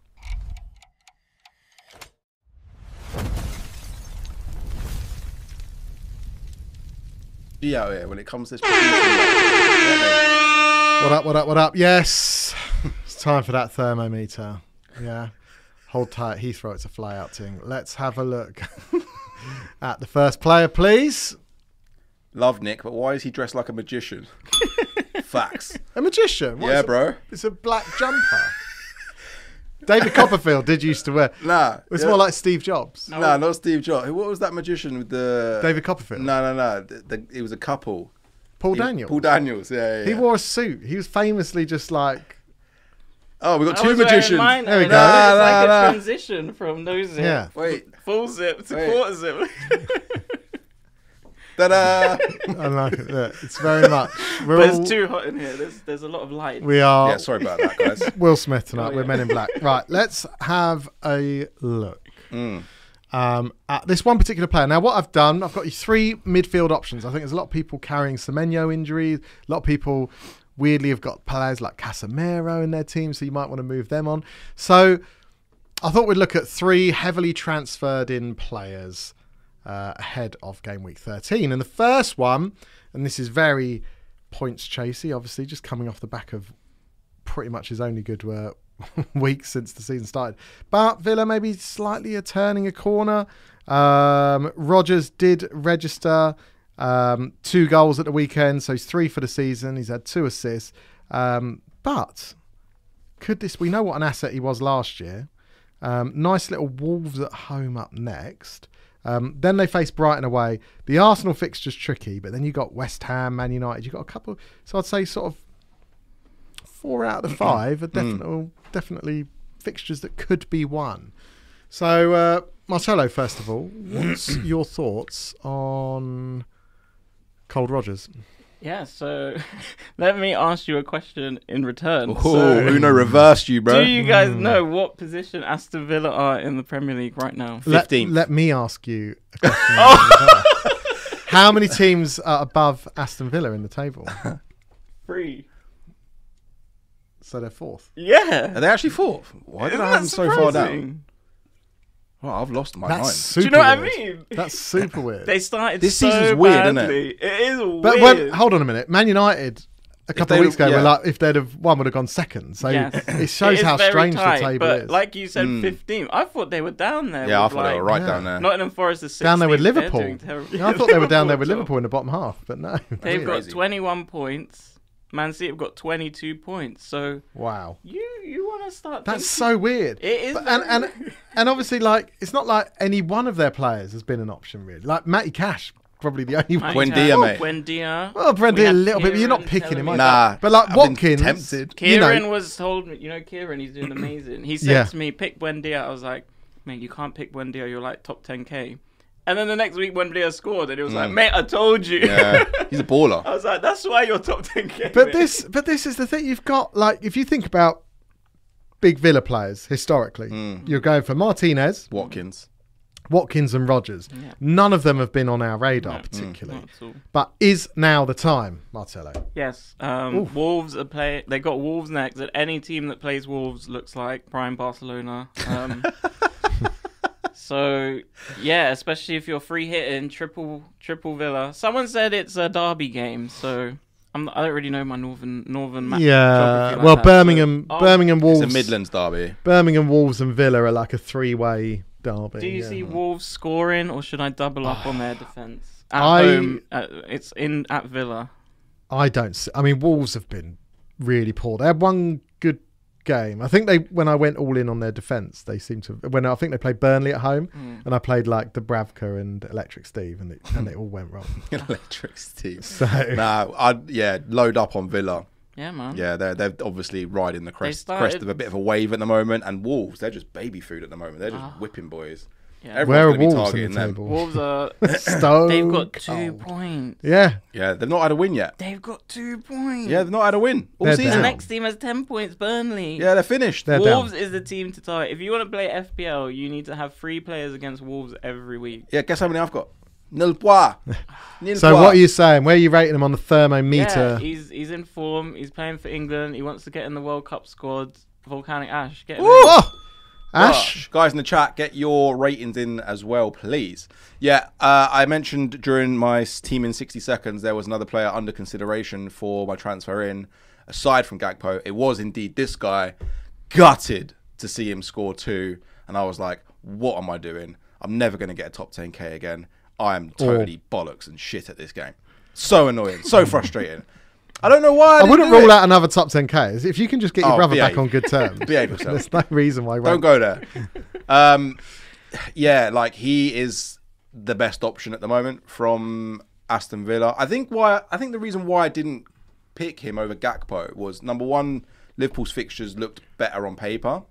Yeah, yeah, when it comes to this producing, yeah, What up, what up, what up? Yes, it's time for that thermometer. Yeah. Hold tight, Heathrow, it's a fly out thing. Let's have a look at the first player, please. love Nick, but why is he dressed like a magician? Facts. A magician. What Yeah, is it? bro. It's a black jumper. David Copperfield did used to wear. Nah. It's yeah. more like Steve Jobs. Nah, not Steve Jobs. What was that magician with the... David Copperfield. No, no, no. The, the, it was a couple. Paul He- Daniels. Paul Daniels, yeah, yeah, He yeah. wore a suit. He was famously just like, Oh, we got I two was wearing magicians. mine, There we and go. It's Nah, like nah, a nah. transition from no zip, yeah. Wait. full zip to Wait. quarter zip. Ta-da! I like it. Look, it's very much. We're But all, it's too hot in here. There's there's a lot of light. we are yeah, sorry about that, guys. Will Smith tonight. Oh, We're yeah. Men in Black. Right, let's have a look Mm. um, at this one particular player. Now, what I've done, I've got you three midfield options. I think there's a lot of people carrying Semenyo injuries. A lot of people weirdly have got players like Casemiro in their team, so you might want to move them on. So I thought we'd look at three heavily transferred in players uh, ahead of game week thirteen. And the first one, and this is very points chasey, obviously, just coming off the back of pretty much his only good uh, week since the season started. But Villa maybe slightly a turning a corner. Um, Rodgers did register um, two goals at the weekend, so he's three for the season. He's had two assists. Um, but could this? We know what an asset he was last year. Um, nice little Wolves at home up next. Um, then they face Brighton away. The Arsenal fixture's tricky, but then you got West Ham, Man United. You got a couple. So I'd say sort of four out of the five are definitely definitely fixtures that could be won. So uh, Marcelo, first of all, what's your thoughts on Cold Rogers? Yeah, so let me ask you a question in return. Oh, So, Uno reversed you, bro. do you guys know what position Aston Villa are in the Premier League right now? Let, fifteenth. let me ask you a question. How many teams are above Aston Villa in the table? Three. So they're fourth. Yeah. Are they actually fourth? Why did Isn't I have them that so far down? surprising? Oh, I've lost my That's mind. super Do you know what I weird. mean? That's super weird. They started This so season's weird, isn't it? badly. It is but weird. when, hold on a minute. Man United a couple of they'd weeks ago have- were yeah. like, if they'd have won, would have gone second. So Yes. it shows is how very strange tight, the table but is. like you said, Mm. fifteen. I thought they were down there. Yeah, I with, thought like, they were right Yeah. down there. Nottingham Forest is down there with sixteenth. They're Liverpool. doing terrible. Yeah, I thought they were down there with as well. Liverpool in the bottom half, but no. They've Weird. got Crazy. twenty-one points. Man City have got twenty-two points. So Wow. you you want to start? That's thinking- so weird. It is But, and, very and and obviously, like, it's not like any one of their players has been an option, really. Like, Matty Cash, probably the only one. Buendia, Buendia, mate. Buendia. Well, We Brendan, a had little bit, but you're not Kieran picking him telling up. me Nah, But like I've been Watkins, tempted. you know, Kieran was told me, you know, Kieran, he's doing amazing. He said Yeah. to me, pick Buendia. I was like, mate, you can't pick Buendia. You're like top ten K. And then the next week, Buendia scored, and he was like, mate, I told you. Yeah, he's a baller. I was like, that's why you're top ten K. But mate." this, but this is the thing. You've got, like, if you think about big Villa players historically, Mm. you're going for Martinez, Watkins. Watkins, and Rodgers. Yeah. None of them have been on our radar No, particularly. Not at all. But is now the time, Marcelo? Yes, um, Wolves are play. They got Wolves next, and any team that plays Wolves looks like prime Barcelona. Um, so yeah, especially if you're free hitting triple triple Villa. Someone said it's a derby game, so I'm not, I don't really know my northern northern map. Yeah. geography like Well, that, Birmingham, so- Oh, Birmingham Wolves, It's a Midlands derby. Birmingham Wolves, and Villa are like a three-way derby. Do you yeah. see Wolves scoring, or should I double up on their defense at I- home? Uh, it's in at Villa. I don't. See, I mean, Wolves have been really poor. They had one good game. I think they, when I went all in on their defence, they seemed to. When I think they played Burnley at home, Mm. and I played like Dubravka and Electric Steve, and it, and it all went wrong. Electric Steve. So Nah, I'd yeah load up on Villa. Yeah, man. Yeah, they're they're obviously riding the crest started- crest of a bit of a wave at the moment. And Wolves, they're just baby food at the moment. They're just Ah. whipping boys. Yeah. where are Everyone's gonna be Wolves in targeting the them. table? Wolves are. Stoke. They've got two Oh. points. Yeah, Yeah, they've not had a win yet. They've got two points. Yeah, they've not had a win all They're season. The down. next team has ten points. Burnley. Yeah, they're finished. they're Wolves down. is the team to target. If you want to play F P L, you need to have three players against Wolves every week. Yeah, guess how many I've got? Nil pois. Nil So pois. what are you saying? Where are you rating him on the Yeah, thermometer? he's he's in form. He's playing for England. He wants to get in the World Cup squad. Volcanic Ash, get him in. Oh! Ash, Gosh, guys in the chat, get your ratings in as well, please. Yeah, uh, I mentioned during my s- team in sixty seconds, there was another player under consideration for my transfer in. Aside from Gakpo, it was indeed this guy. Gutted to see him score two. And I was like, what am I doing? I'm never going to get a top ten K again. I am totally bollocks and shit at this game. So annoying, so frustrating. I don't know why I, I didn't wouldn't do rule it. out another top ten Ks. If you can just get your Oh, brother behave. back on good terms, Behave yourself. there's no reason why. Don't go there. Um, yeah, like he is the best option at the moment from Aston Villa. I think why I think the reason why I didn't pick him over Gakpo was number one, Liverpool's fixtures looked better on paper.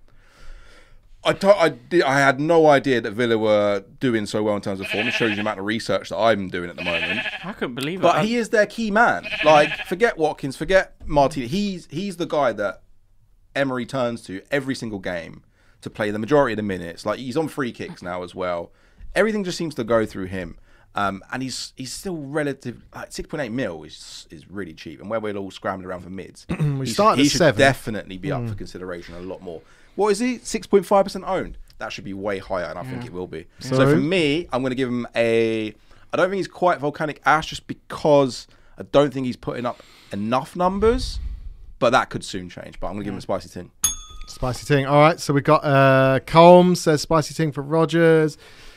I, to- I, did, I had no idea that Villa were doing so well in terms of form. It shows you the amount of research that I'm doing at the moment. I couldn't believe it. But I- he is their key man. Like, forget Watkins, forget Martinez. He's he's the guy that Emery turns to every single game to play the majority of the minutes. Like, he's on free kicks now as well. Everything just seems to go through him. Um, and he's he's still relative. Like six point eight mil is is really cheap. And where we're all scrambling around for mids, We he, started he at should seven. definitely be up for consideration a lot more. What is he? six point five percent owned. That should be way higher, and I think it will be. So, So- for me, I'm going to give him a. I don't think he's quite Volcanic Ash, just because I don't think he's putting up enough numbers. But that could soon change. But I'm going to give him a spicy ting. Spicy ting. All right, so we got uh, Colm says spicy ting for Rogers,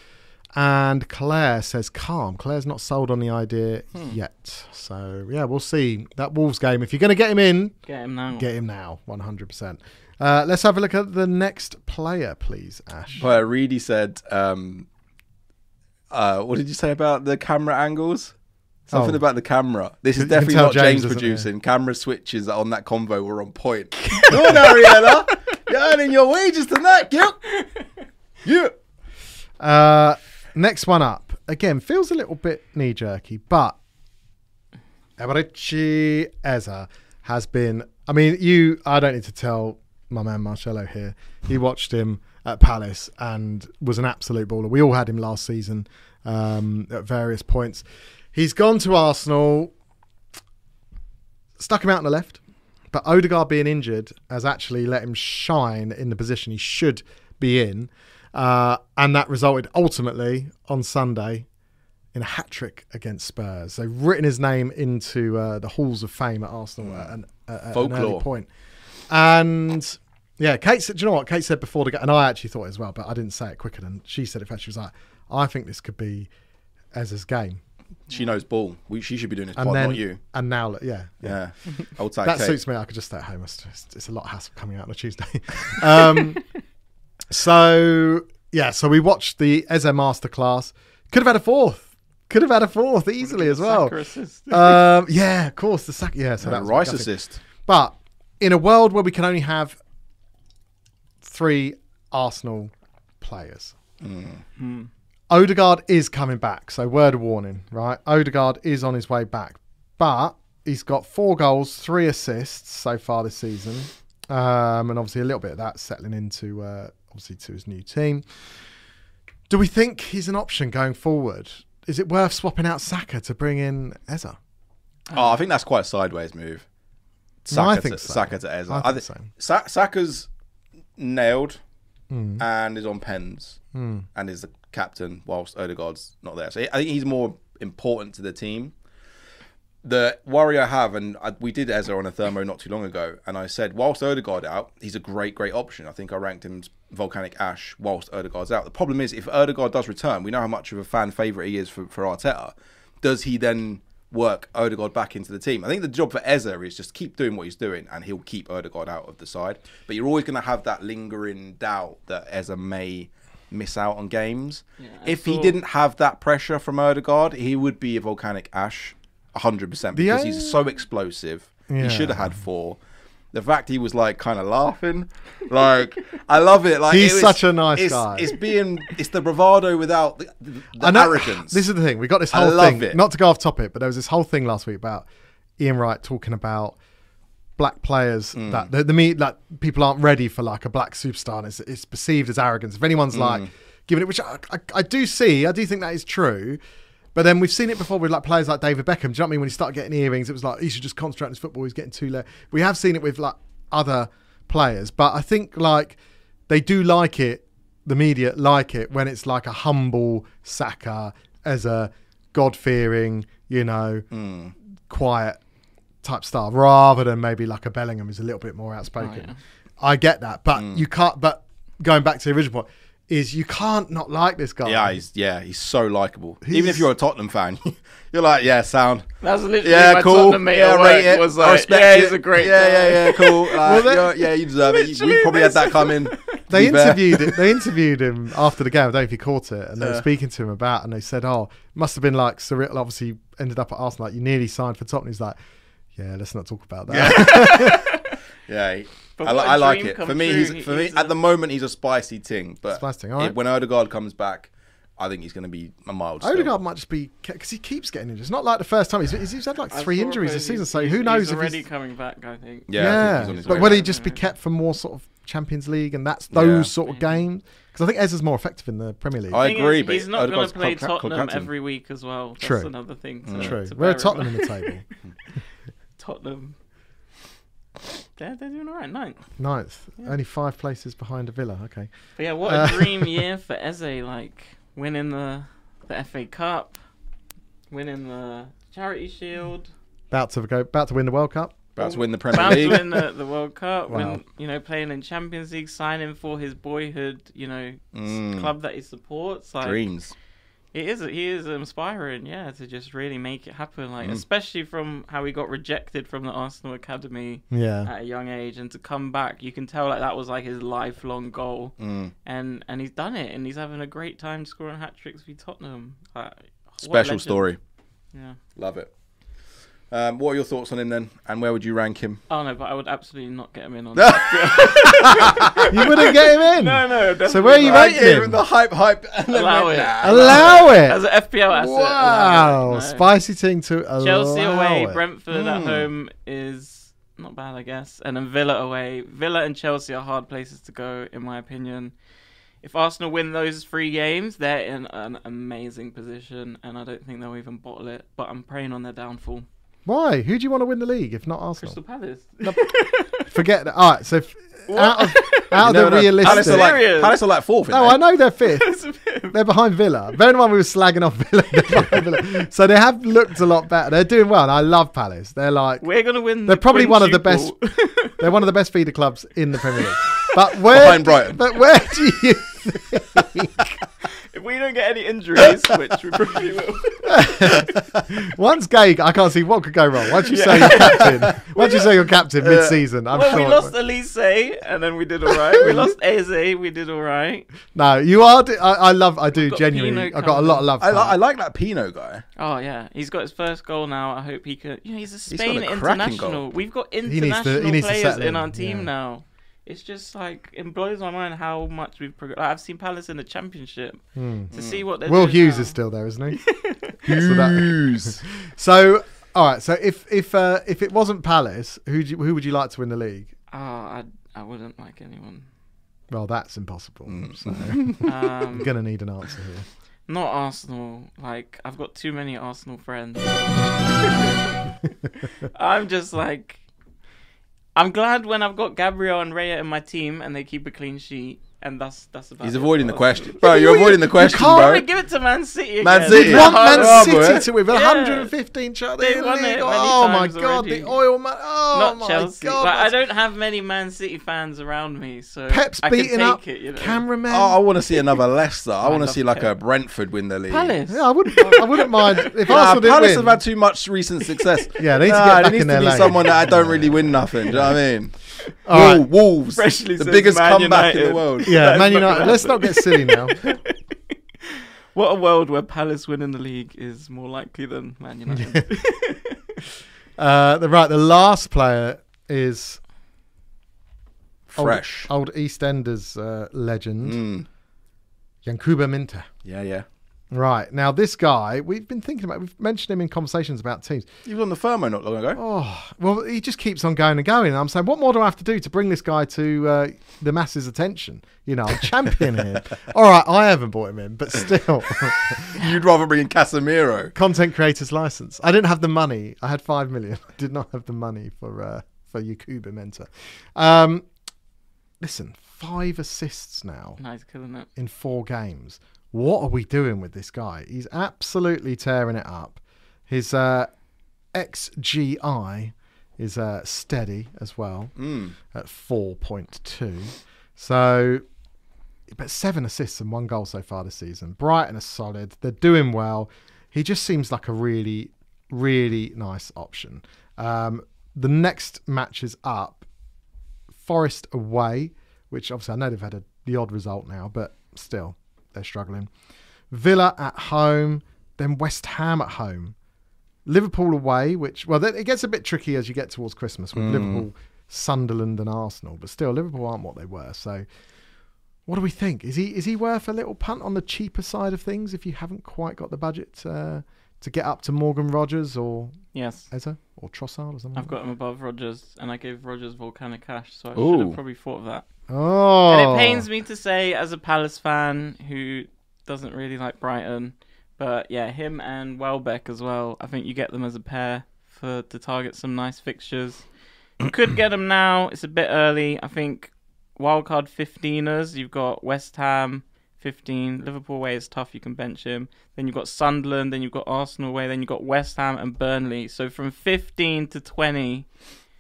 and Claire says calm. Claire's not sold on the idea yet. So yeah, we'll see that Wolves game. If you're going to get him in, get him now. get him now, one hundred percent. Uh, let's have a look at the next player, please, Ash. Well, Reedy said, um, uh, what did you say about the camera angles? Something Oh. about the camera. This is You can definitely tell not James James, isn't producing. Camera switches on that convo were on point. Come on, Ariella. You're earning your wages tonight, yeah. Yeah. Uh, next one up. Again, feels a little bit knee-jerky, but Eberechi Eze has been... I mean, you... I don't need to tell my man Marcelo here. He watched him at Palace and was an absolute baller. We all had him last season um, at various points. He's gone to Arsenal, stuck him out on the left, but Odegaard being injured has actually let him shine in the position he should be in. Uh, and that resulted ultimately on Sunday in a hat-trick against Spurs. They've written his name into uh, the halls of fame at Arsenal at an, at an Folklore. early point. And yeah, Kate said, do you know what? Kate said before the game, and I actually thought it as well, but I didn't say it quicker than she said it first. She was like, I think this could be Eze's game. She knows ball. We, she should be doing this And part, then, not you. and now, yeah. Yeah. Old tight That Kate. suits me. I could just stay at home. It's, just, it's a lot of hassle coming out on a Tuesday. um, so, yeah, so we watched the Eze Masterclass. Could have had a fourth. Could have had a fourth easily as well. Saka assist. Um, yeah, of course. The sack. Yeah, so And a that's Rice assist. But in a world where we can only have three Arsenal players, Hmm. Odegaard is coming back. So word of warning, right? Odegaard is on his way back, but he's got four goals, three assists so far this season, um, and obviously a little bit of that settling into uh, obviously to his new team. Do we think he's an option going forward? Is it worth swapping out Saka to bring in Eze? Oh, I think that's quite a sideways move. No, I Saka think to, so. Saka to Eze. I I think thi- so. Sa- Saka's nailed Mm. and is on pens Mm. and is the captain whilst Odegaard's not there. So I think he's more important to the team. The worry I have, and I, we did Eze on a thermo not too long ago, and I said whilst Odegaard out, he's a great, great option. I think I ranked him Volcanic Ash whilst Odegaard's out. The problem is if Odegaard does return, we know how much of a fan favourite he is for, for Arteta. Does he then work Odegaard back into the team? I think the job for Eze is just keep doing what he's doing and he'll keep Odegaard out of the side. But you're always going to have that lingering doubt that Eze may miss out on games. Yeah, I if he saw- didn't have that pressure from Odegaard, he would be a Volcanic Ash one hundred percent The because only- he's so explosive. Yeah. He should have had four. The fact he was like kind of laughing, like I love it. Like He's it was- such a nice it's, guy. It's being, it's the bravado without the, the, the I know, arrogance. This is the thing. We got this I whole love thing. it. Not to go off topic, but there was this whole thing last week about Ian Wright talking about black players Mm. that the, the me like people aren't ready for like a black superstar. And it's, it's perceived as arrogance. If anyone's Mm. like giving it, which I, I, I do see, I do think that is true. But then we've seen it before with like players like David Beckham. Do you know what I mean? When he started getting earrings, it was like he should just concentrate on his football. He's getting too low. We have seen it with like other players, but I think like they do like it. The media like it when it's like a humble Saka as a God-fearing, you know, Mm. quiet type star, rather than maybe like a Bellingham who's a little bit more outspoken. Oh, yeah. I get that, but Mm. you can't. But going back to the original point, is you can't not like this guy. Yeah, he's yeah, he's so likable. He's- Even if you're a Tottenham fan, you're like, yeah, sound. That's literally Yeah, my cool. Tottenham mate Yeah, at rate work it. was I like, respect yeah, it. he's a great yeah, guy. Yeah, yeah, cool. Like, Well, they- you're- yeah, you deserve it. Literally, We probably had that this- coming. They to be fair. interviewed it, they interviewed him after the game. I don't know if he caught it, and they were Yeah. speaking to him about, and they said, "Oh, it must have been like surreal." Obviously, ended up at Arsenal. Like you nearly signed for Tottenham. He's like, "Yeah, let's not talk about that." Yeah, he- But I, li- what a I like dream it. come For me, true. he's He- for me he's at a- the moment he's a spicy ting. But Spicy ting, all right. it- when Odegaard comes back, I think he's going to be a mild. still. Odegaard might just be because he keeps getting injured. It's not like the first time he's he's, he's had like I three saw injuries it, this season. he's- So he's- who knows He's if already he's coming back, I think. Yeah, I think yeah. he's on his But way will he back. just be kept for more sort of Champions League and that's those Yeah. sort of games? Because I think Eze's more effective in the Premier League. I Thing agree, is, but he's not going Odegaard's to play club- club Tottenham captain. every week as well. That's True. another thing. To, Mm. True. to Where are bear in Tottenham mind. in the table? Tottenham. They're, they're doing all right, ninth. Ninth. Yeah. Only five places behind a Villa. Okay. But yeah, what Uh, a dream year for Eze. Like winning the the F A Cup, winning the Charity Shield, About to go. About to win the World Cup. About to win the Premier about to League. win the, the World Cup, Wow. win, you know, playing in Champions League, signing for his boyhood, you know, s- Mm. club that he supports. Like, Dreams. It is. He is inspiring, yeah, to just really make it happen. Like, mm. especially from how he got rejected from the Arsenal academy yeah. at a young age, and to come back, you can tell like that was like his lifelong goal. Mm. And and he's done it, and he's having a great time scoring hat tricks for Tottenham. Like, Special story. Yeah, love it. Um, what are your thoughts on him then, and where would you rank him? Oh no, but I would absolutely not get him in on. You wouldn't get him in. No, no. Definitely so where are you not. rating him? The hype, hype. Allow it. Allow it. As an F P L asset. Wow, No. spicy thing to allow Chelsea away, it. Brentford Mm. at home is not bad, I guess, and then Villa away. Villa and Chelsea are hard places to go, in my opinion. If Arsenal win those three games, they're in an amazing position, and I don't think they'll even bottle it. But I'm praying on their downfall. Why? Who do you want to win the league if not Arsenal? Crystal Palace. Forget that. All right, so if, out of, out You of never the know. Palace realistic... are like, Serious? Palace are like fourth. No, I know they're fifth. They're behind Villa. Bear in mind we were slagging off Villa. They're behind Villa. So they have looked a lot better. They're doing well, and I love Palace. They're like... We're going to win They're the probably one of the best... quintuple. They're one of the best feeder clubs in the Premier League. But where... Behind Brighton. But where do you think... If we don't get any injuries, which we probably will. Once Gay, I can't see what could go wrong. Once you Yeah. say you're captain, once you say you're captain mid-season, I'm well, sure. we it lost will. Elise, and then we did all right. We lost Eze, we did all right. No, you are. I, I love. I do got genuinely. Pino I've got a lot of love. I, For li- him. I like that Pino guy. Oh yeah, he's got his first goal now. I hope he can. You know, he's a got Spain a cracking international. goal. We've got needs to- international he needs to players settle in in, our team yeah. now. It's just like it blows my mind how much we've progressed. Like, I've seen Palace in the Championship Hmm. to see what they're Will doing Hughes now. is still there, isn't he? Hughes. So, all right. So, if if uh, if it wasn't Palace, who who would you like to win the league? Oh, I I wouldn't like anyone. Well, that's impossible. So, Um, I'm gonna need an answer here. Not Arsenal. Like, I've got too many Arsenal friends. I'm just like, I'm glad when I've got Gabriel and Raya in my team and they keep a clean sheet. And that's that's about He's it. avoiding the question. Bro, you're avoiding the question, can't bro. I'm gonna give it to Man City again. Man City. You want Yeah. Man Oh, City boy. to win with Yeah. one hundred fifteen shots. They won it many Oh my times god, already. the oil man. Oh Not my Chelsea. god. Like, I that's- don't have many Man City fans around me, so Pep's I can beating take up it. You know. cameramen. Oh, I want to see another Leicester. I I want to love see like Pep. a Brentford win the league. Palace. Yeah, I wouldn't. I wouldn't mind if Nah, Arsenal didn't Palace win. have had too much recent success. Yeah, they need to Nah, get there back needs in to their be lane. someone that don't really win nothing. Do you know what I mean? All Wol- right. Wolves, Freshly the says biggest Man comeback in United. the world. Yeah, That is Man not gonna United. Let's not get silly now. What a world where Palace winning the league is more likely than Man United. Uh, the right, the last player is Fresh. old, old EastEnders uh, legend, Mm. Yankuba Minter. Yeah, yeah. Right, now this guy, we've been thinking about, we've mentioned him in conversations about teams. He was on the Firmo not long ago. Oh, well, he just keeps on going and going. And I'm saying, what more do I have to do to bring this guy to uh, the masses' attention? You know, I'm championing him. All right, I haven't bought him in, but still. You'd rather bring in Casemiro. Content creators license. I didn't have the money. I had five million. I did not have the money for uh, for Yankuba Minter. Um, listen, five assists now Nice, killing it. in four games. What are we doing with this guy? He's absolutely tearing it up. His uh, X G I is uh, steady as well Mm. at four point two. So, but seven assists and one goal so far this season. Brighton are solid. They're doing well. He just seems like a really, really nice option. Um, the next match is up. Forest away, which obviously I know they've had a, the odd result now, but still. They're struggling. Villa at home, then West Ham at home. Liverpool away, which, well, it gets a bit tricky as you get towards Christmas with Mm. Liverpool, Sunderland and Arsenal. But still, Liverpool aren't what they were. So what do we think? Is he is he worth a little punt on the cheaper side of things if you haven't quite got the budget uh, to get up to Morgan Rogers or Yes. Eze or Trossard or something? I've got him above Rodgers, and I gave Rodgers volcanic cash, so I Ooh. should have probably thought of that. Oh. And it pains me to say, as a Palace fan who doesn't really like Brighton, but yeah, him and Welbeck as well. I think you get them as a pair for to target some nice fixtures. You could get them now. It's a bit early. I think wildcard fifteeners. You've got West Ham fifteen. Liverpool away is tough. You can bench him. Then you've got Sunderland. Then you've got Arsenal away. Then you've got West Ham and Burnley. So from fifteen to twenty.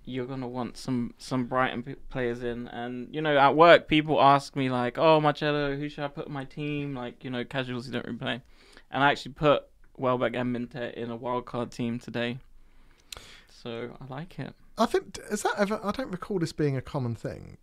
you're gonna want some some Brighton p- players in, and you know, at work people ask me like, "Oh, Marcelo, who should I put in my team?" Like, you know, casuals who don't really play, and I actually put Welbeck and Minter in a wildcard team today, so I like it. I think is that ever? I don't recall this being a common thing.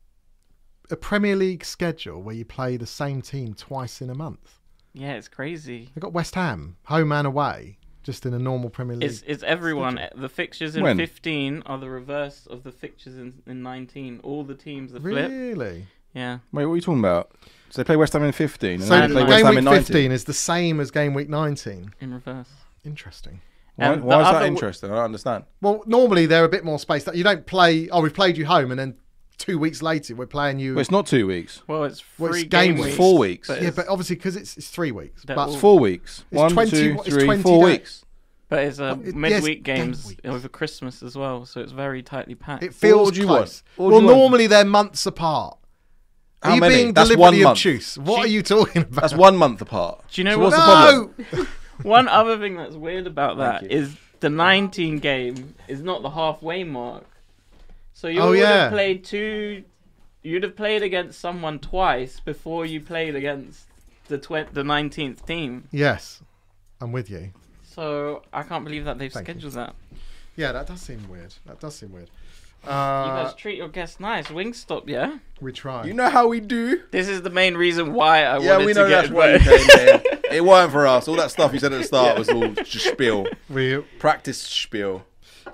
A Premier League schedule where you play the same team twice in a month. Yeah, it's crazy. They got West Ham home and away, just in a normal Premier League. It's it's everyone. The fixtures in When? fifteen are the reverse of the fixtures in, in nineteen. All the teams are flip. Really? Yeah. Wait, what are you talking about? So they play West Ham in fifteen, and So then they play West game Ham week in nineteen. fifteen is the same as game week nineteen. In reverse. Interesting. Why, And why the is that other w- interesting? I don't understand. Well, normally they're a bit more spaced out. You don't play. Oh, we've played you home, and then two weeks later we're playing you. Well, it's not two weeks. Well, it's Well, three it's game game weeks. weeks. Four weeks. But yeah, it's, but obviously because it's it's three weeks. They're But all- It's four weeks. It's One, twenty two, it's three, twenty four days. weeks. but it's a It- yes, midweek game games weeks. over Christmas as well, so it's very tightly packed. it feels would you close. want? What would Well, you want? normally they're months apart. Are How you many? being That's deliberately one month. obtuse? What She- are you talking about? That's one month apart. Do you know So what? what's the problem? No. One other thing that's weird about that Thank you. is the nineteen game is not the halfway mark. So you Oh, would yeah. have played two. You'd have played against someone twice before you played against the tw- the nineteenth team. Yes, I'm with you. So I can't believe that they've Thank you. scheduled that. Yeah, that does seem weird. That does seem weird. You Uh, guys treat your guests nice. Wingstop, yeah. we try. You know how we do. This is the main reason why I Yeah, wanted we to know get that's why you invited. came here. It weren't for us. All that stuff you said at the start was all just spiel. we. Practice spiel.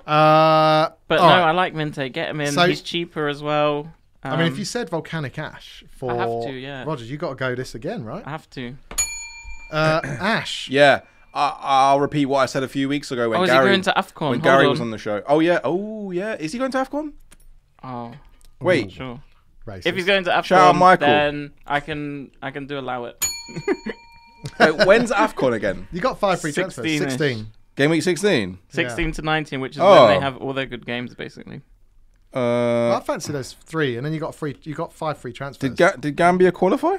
Uh, But all no, right. I like Minte. Get him in. So- He's cheaper as well. I mean, if Um, you said volcanic ash for I have to, yeah. Roger, you got to go this again, right? I have to. Uh, ash. Yeah, I, I'll repeat what I said a few weeks ago when Oh, is he Gary going to AFCON? when Hold Gary on. was on the show. Oh yeah, oh yeah. Is he going to AFCON? Oh, Wait, sure. Racist. If he's going to AFCON, Shout out Michael. then I can I can do allow it. wait, when's AFCON again? you got five free transfers. sixteen-ish. Sixteen. Game week sixteen. sixteen to nineteen, which is Oh. when they have all their good games, basically. Uh, I fancy those three, and then you got free. You got five free transfers. did Ga- did Gambia qualify?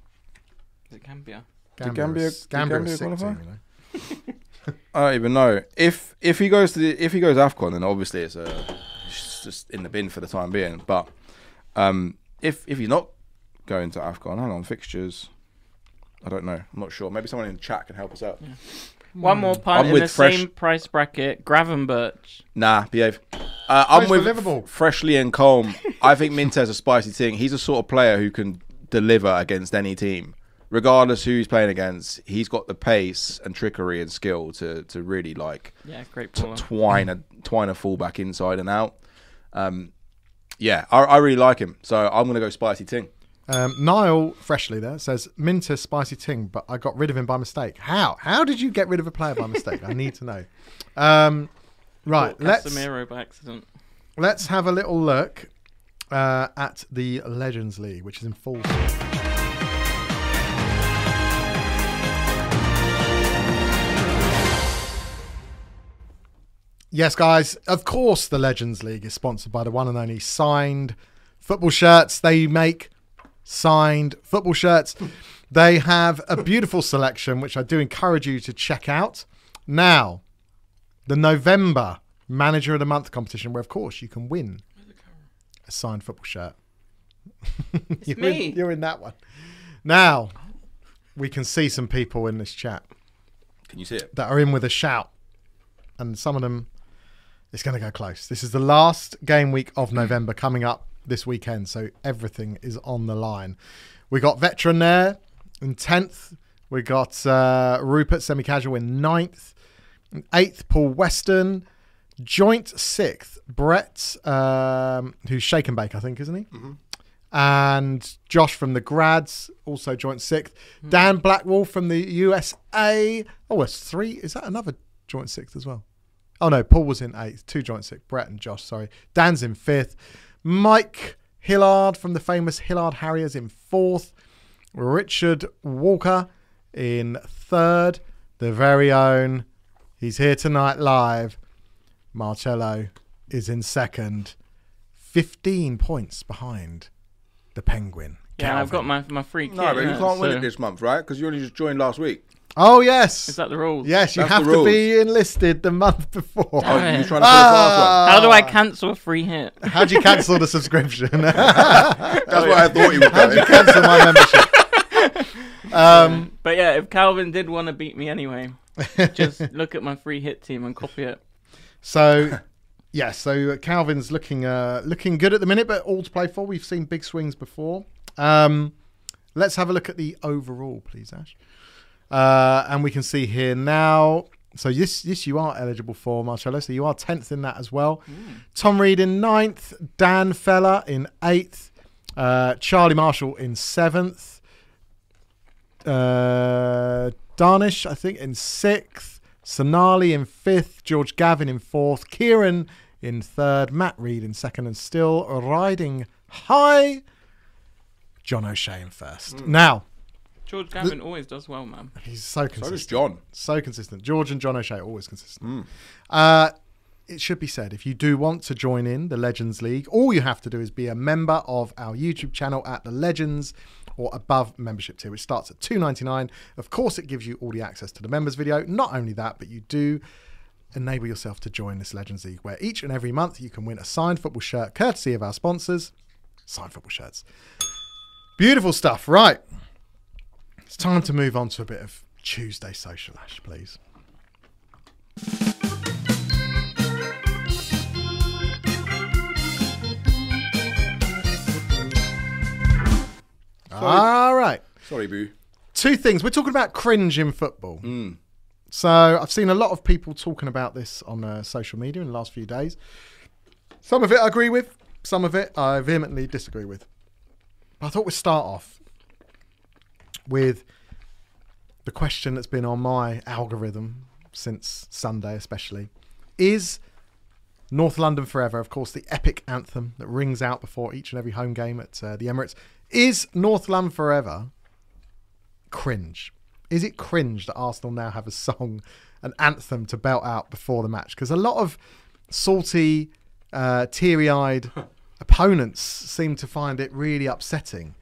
Is it Gambia? Did Gambia, Gambia- is- did Gambia Gambia is sick qualify? team, you know. I don't even know. If if he goes to the, if he goes AFCON, then obviously it's a it's just in the bin for the time being. But um, if if he's not going to AFCON, hang on, fixtures. I don't know. I'm not sure. Maybe someone in the chat can help us out. One more punt I'm in with the fresh- same price bracket. Gravenberch. Nah, behave. Uh, I'm Plays for with Liverpool. Freshly and Colm. I think Mintez's a spicy thing. He's a sort of player who can deliver against any team, regardless who he's playing against. He's got the pace and trickery and skill to to really like Yeah, great t- baller. twine a twine a fullback inside and out. Um, yeah, I, I really like him. So I'm gonna go spicy ting. Um, Niall Freshly there says Minter spicy ting, but I got rid of him by mistake. How? How did you get rid of a player by mistake? I need to know. Um, right, Bought let's Casemiro by accident. let's have a little look uh, at the Legends League, which is in full. Yes, guys, of course the Legends League is sponsored by the one and only Signed Football Shirts. They make signed football shirts. They have a beautiful selection, which I do encourage you to check out. Now, the November Manager of the Month competition, where, of course, you can win a signed football shirt. It's you're, me. In, you're in that one. Now, we can see some people in this chat Can you see it? that are in with a shout. And some of them, it's going to go close. This is the last game week of November coming up this weekend, so everything is on the line. We got Veteran there in tenth. We got uh, Rupert Semi-Casual in ninth. In eighth, Paul Weston. Joint sixth, Brett, um, who's Shake and Bake, I think, isn't he? Mm-hmm. And Josh from the Grads, also joint sixth. Mm-hmm. Dan Blackwall from the U S A. Oh, it's three. Is that another joint sixth as well? Oh, no, Paul was in eighth. Two joint sixth. Brett and Josh, sorry. Dan's in fifth. Mike Hillard from the famous Hillard Harriers in fourth. Richard Walker in third. The very own, he's here tonight live. Marcello is in second. fifteen points behind the Penguin. Yeah, I've got Calvin. my my free kit. No, but you yeah, can't win so- it this month, right? Because you only just joined last week. Oh, yes. Is that the rules? Yes, you That's have the to rules. be enlisted the month before. Oh, Damn you it. trying to pull a fast Ah. How do I cancel a free hit? How do you cancel the subscription? one? That's what I thought he would How do you do. cancel my membership? Um, But yeah, if Calvin did want to beat me anyway, just look at my free hit team and copy it. so, yeah, so Calvin's looking uh, looking good at the minute, but all to play for. We've seen big swings before. Um, let's have a look at the overall, please, Ash. Uh, and we can see here now. So this, this you are eligible for, Marcello. So you are tenth in that as well. Mm. Tom Reed in ninth. Dan Feller in eighth. Uh, Charlie Marshall in seventh. Uh, Darnish, I think, in sixth. Sonali in fifth. George Gavin in fourth. Kieran in third. Matt Reed in second. And still riding high, John O'Shea in first. Mm. Now, George Gavin always does well, man. he's so consistent. So does John. So consistent. George and John O'Shea are always consistent. Mm. Uh, it should be said, if you do want to join in the Legends League, all you have to do is be a member of our YouTube channel at the Legends or above membership tier, which starts at two ninety-nine. Of course, it gives you all the access to the members video. Not only that, but you do enable yourself to join this Legends League, where each and every month you can win a signed football shirt, courtesy of our sponsors. Signed football shirts. Beautiful stuff. Right. It's time to move on to a bit of Tuesday Social, Ash, please. All right. Sorry, Boo. Two things. We're talking about cringe in football. Mm. So I've seen a lot of people talking about this on uh, social media in the last few days. Some of it I agree with. Some of it I vehemently disagree with. But I thought we'd start off with the question that's been on my algorithm since Sunday especially. Is North London Forever, of course, the epic anthem that rings out before each and every home game at uh, the Emirates, is North London Forever cringe? Is it cringe that Arsenal now have a song, an anthem to belt out before the match? Because a lot of salty, uh, teary-eyed opponents seem to find it really upsetting.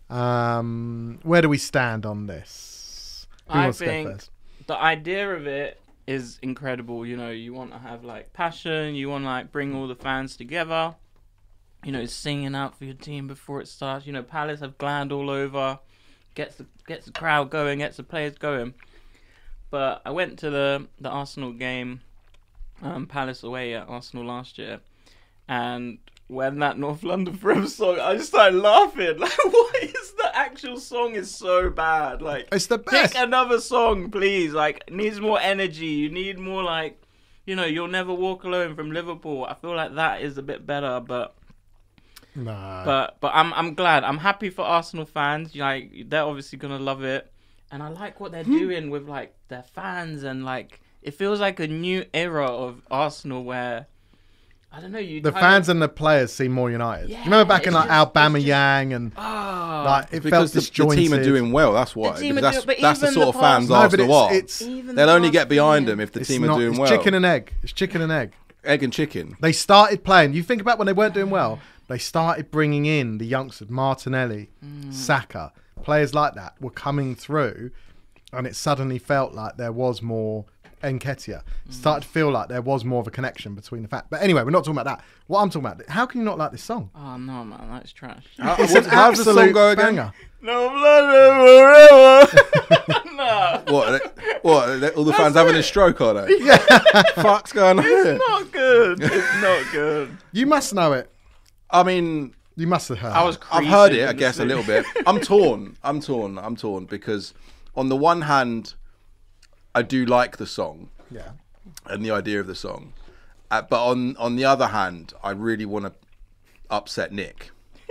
Um, where do we stand on this? Who I wants to go think first? the idea of it is incredible. You know, you want to have like passion. You want to like bring all the fans together. You know, singing out for your team before it starts. You know, Palace have gland all over, gets the gets the crowd going, gets the players going. But I went to the the Arsenal game, um, Palace away at Arsenal last year, and when that North London Forever song, I just started laughing. Like, what is the actual song? Is so bad. Like, It's the best. pick another song, please. Like, it needs more energy. You need more, like, you know, You'll Never Walk Alone from Liverpool. I feel like that is a bit better, but No. but but I'm I'm glad. I'm happy for Arsenal fans. Like, they're obviously gonna love it, and I like what they're doing with like their fans, and like it feels like a new era of Arsenal where I don't know. You the kind fans of, and the players seem more united. Yeah, you remember back in it's like just- it's Alabama just- Yang and Ah, like it Because felt the, the disjointed. team are doing well, that's why. The team are That's, doing- but that's the even sort the of fans past- No, but Arsenal are. it's, it's, even They'll the only past get behind year. them if the it's team not, are doing it's well. chicken and egg. It's chicken and egg. Egg and chicken. They started playing. You think about when they weren't doing well, they started bringing in the youngsters, Martinelli, Mm. Saka, players like that were coming through, and it suddenly felt like there was more. Nketiah Mm. started to feel like there was more of a connection between the fact. But anyway, we're not talking about that. What I'm talking about, how can you not like this song? Oh no, man, that's trash. How, It's what, an how does the song absolute go again? banger. No blood forever. No, What? are they- What? are they- all the fans That's having it. a stroke, are they? Yeah. Fuck's going on here? it's not good. It's not good. You must know it. I mean, You must have heard. I was. I've creasing heard it, in I the guess, a sleep. little bit. I'm torn. I'm torn. I'm torn because, on the one hand, I do like the song Yeah. and the idea of the song, uh, but on on the other hand, I really want to upset Nick.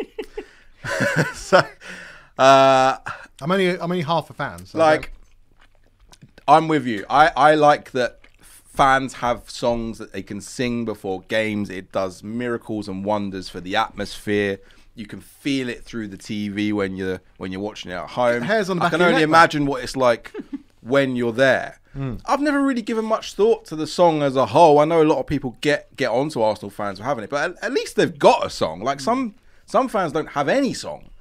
so, uh, I'm only I'm only half a fan. So like, I'm with you. I I like that fans have songs that they can sing before games. It does miracles and wonders for the atmosphere. You can feel it through the T V when you're when you're watching it at home. Hairs on the I back can of your only neck, mate. imagine what it's like when you're there. Mm. I've never really given much thought to the song as a whole. I know a lot of people get get onto Arsenal fans for having it, but at, at least they've got a song. Like some some fans don't have any song.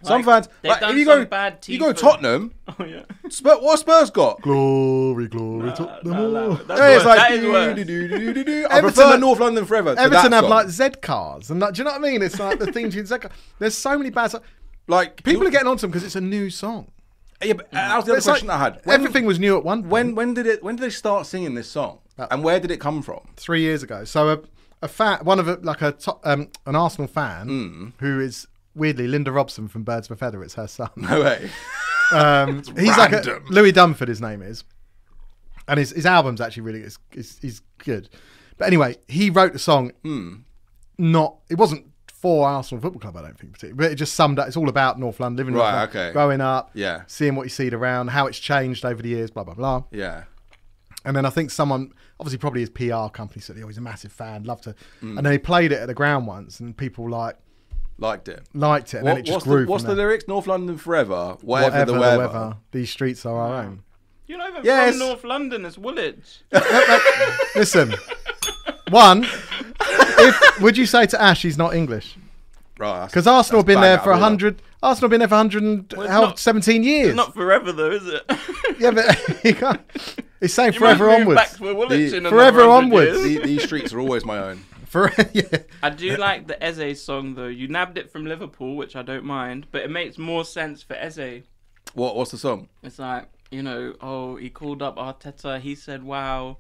Some Like, fans, they've like, done if you some go, bad you go teeth Tottenham. Oh yeah. Spurs, what Spurs got? Glory, glory to Nah, them nah, all. nah, that's Yeah, it's worse. like That is do, worse. do, do, do, do, do. I Everton prefer have- North London Forever. To Everton that have song. like Z cars, and like, do you know what I mean? It's like the theme tune Z cars. There's so many bad songs. like People you- are getting onto them because it's a new song. Yeah, but that was the other It's like- question I had. When, everything was new at one point. when when did it? When did they start singing this song? And where did it come from? three years ago. So a, a fan, one of a, like a top, um, an Arsenal fan Hmm. who is weirdly Linda Robson from Birds of a Feather. It's her son. No way. Um, he's like a, random. Louis Dunford. His name is, and his his album's actually really is is he's good. But anyway, he wrote the song. Hmm. Not it wasn't for Arsenal Football Club, I don't think particularly, but it just summed up. It's all about North London, living in Right, North London, okay. growing up, Yeah. seeing what you see around, how it's changed over the years, blah blah blah. Yeah. And then I think someone, obviously probably his P R company, said, oh, he's a massive fan, loved to. And then he played it at the ground once, and people like Liked it. liked it, and What- then it just what's grew the, what's from the there. lyrics? North London Forever. Whatever, Whatever the weather. these streets are our own. You're not even Yes. from North London. It's Woolwich. Listen, one, if would you say to Ash he's not English? Right. Because Arsenal have been there for a a hundred. Arsenal have been there for hundred and Well, it's how, not- seventeen years. It's not forever though, is it? Yeah, but he can't. He's saying You might forever move onwards. Back to Woolwich The- in forever another one hundred onwards. years. The- these streets are always my own. For yeah. I do like the Eze song though. You nabbed it from Liverpool, which I don't mind, but it makes more sense for Eze. What? What's the song? It's like, you know, oh, he called up Arteta. He said, "Wow,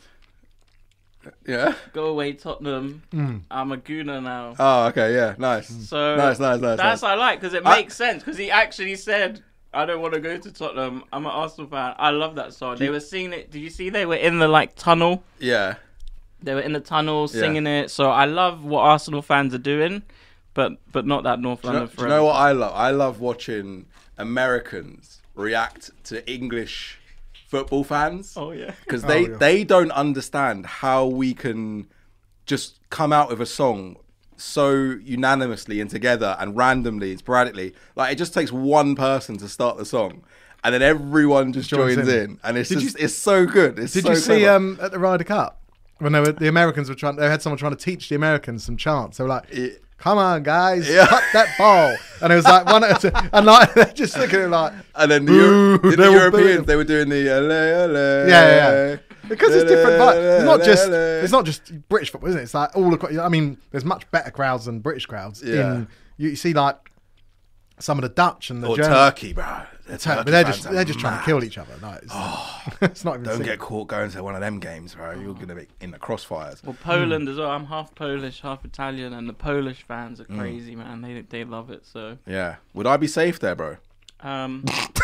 Yeah. go away, Tottenham. Mm. I'm a gooner now." Oh, okay. Yeah. Nice. So Nice, nice, nice, That's nice. I like because it I- makes sense because he actually said, "I don't want to go to Tottenham. I'm an Arsenal fan." I love that song. They were singing it. Did you see they were in the like tunnel? Yeah. They were in the tunnel singing it. So I love what Arsenal fans are doing, but but not that North Do you, know, London do you forever. know what I love? I love watching Americans react to English football fans. Oh yeah. Because they, Oh, yeah. they don't understand how we can just come out with a song so unanimously and together and randomly and sporadically. Like, it just takes one person to start the song. And then everyone just Joins joins, in. in. And it's Did just, you- it's so good. It's Did so you see clever. um, at the Ryder Cup when they were the Americans were trying? They had someone trying to teach the Americans some chants. They were like, Yeah. "Come on, guys, Yeah. cut that ball!" And it was like one at a t- and like they're just looking at it like, And then the, Boo, Euro- the they were Europeans, booing. they were doing the uh, le, le, yeah, yeah, yeah. Because it's different. Vibes. It's not just le. it's not just British football, isn't it? It's like all across. I mean, there's much better crowds than British crowds. Yeah. In, you, you see like some of the Dutch and the Or German. Turkey, bro. The Tur- Turkey but they're fans just are they're just trying to mad. kill each other. Like, it's, it's not even. Don't singing. get caught going to one of them games, bro. You're going to be in the crossfires. Well, Poland as well. I'm half Polish, half Italian, and the Polish fans are Mm. crazy, man. They they love it. So, Yeah. Would I be safe there, bro? um,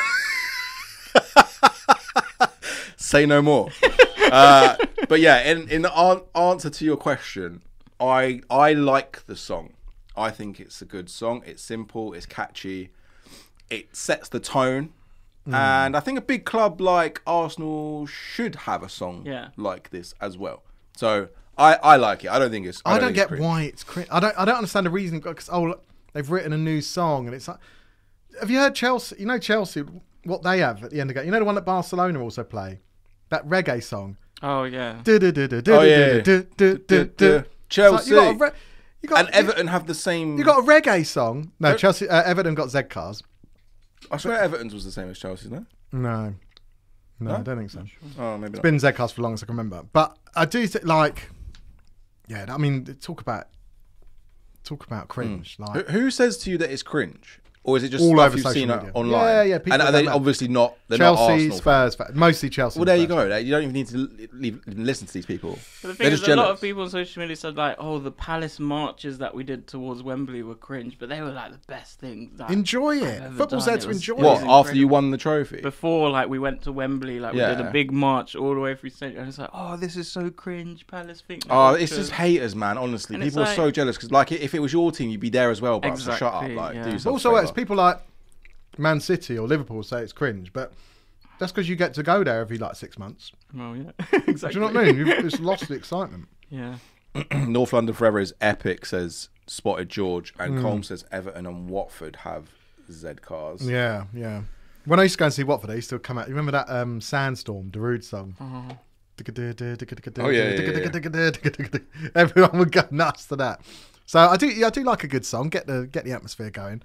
Say no more. uh, but yeah, in in the an- answer to your question, I I like the song. I think it's a good song. It's simple. It's catchy. It sets the tone. Hmm. And I think a big club like Arsenal should have a song Yeah. like this as well. So I, I like it. I don't think it's. I don't, think get it's cringe. why it's cringe. I don't. I don't understand the reason because oh, look, they've written a new song and it's like. Have you heard Chelsea? You know Chelsea, what they have at the end of the game. You know the one that Barcelona also play, that reggae song. oh yeah. Oh, yeah, yeah. Chelsea. You got a re- you got, And Everton have the same. You got a reggae song. No, Don't- Chelsea. Uh, Everton got Z cars. I swear Everton's was the same as Chelsea's, no? No, no, No? I don't think so. Oh, maybe not. Been Z cars for long as I can remember, but I do think like, yeah. I mean, talk about talk about cringe. Who, Like who says to you that it's cringe? Or is it just All stuff over you've social seen media. online? Yeah, yeah, people And are have they done that. obviously not? They're not Chelsea, Arsenal Spurs, fans. Mostly Chelsea. Well, there you Spurs. go. Like, you don't even need to li- leave, listen to these people. But the thing They're is, just a lot jealous. of people on social media said like, "Oh, the Palace marches that we did towards Wembley were cringe," but they were like the best thing. Like, Enjoy I've it. ever Football's done. there It to was- enjoy it What? was it. After you incredible. won the trophy? Before, like, we went to Wembley, like we did Yeah. a big march all the way through Central, and it's like, "Oh, this is so cringe." Palace think. they're Oh, good." it's just haters, man. Honestly, And it's people are so like- jealous because, like, if it was your team, you'd be there as well. But so shut up, Exactly, like, yeah. do But yourself Also, a it's favour. people like Man City or Liverpool say it's cringe, but that's because you get to go there every like six months. Well, yeah, Do exactly. you know what I mean? You've it's lost the excitement. Yeah. North London Forever is epic, says Spotted George, and Hmm. Colm says Everton and Watford have Z cars. Yeah, yeah. When I used to go and see Watford, they used to come out. You remember that um, Sandstorm, Darude song? Oh. Oh, yeah, yeah, Everyone would go nuts to that. So I do, yeah, I do like a good song. Get the get the atmosphere going.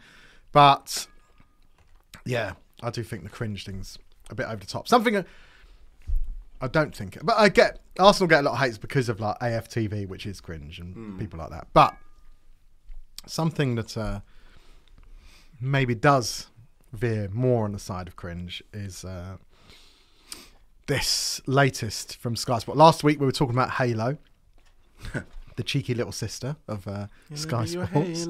But yeah, I do think the cringe thing's a bit over the top. Something uh, I don't think, but I get Arsenal get a lot of hates because of like A F T V, which is cringe, and Mm. people like that. But something that uh, maybe does veer more on the side of cringe is uh, this latest from Sky Sport. Last week we were talking about Halo, the cheeky little sister of uh, Sky Sports.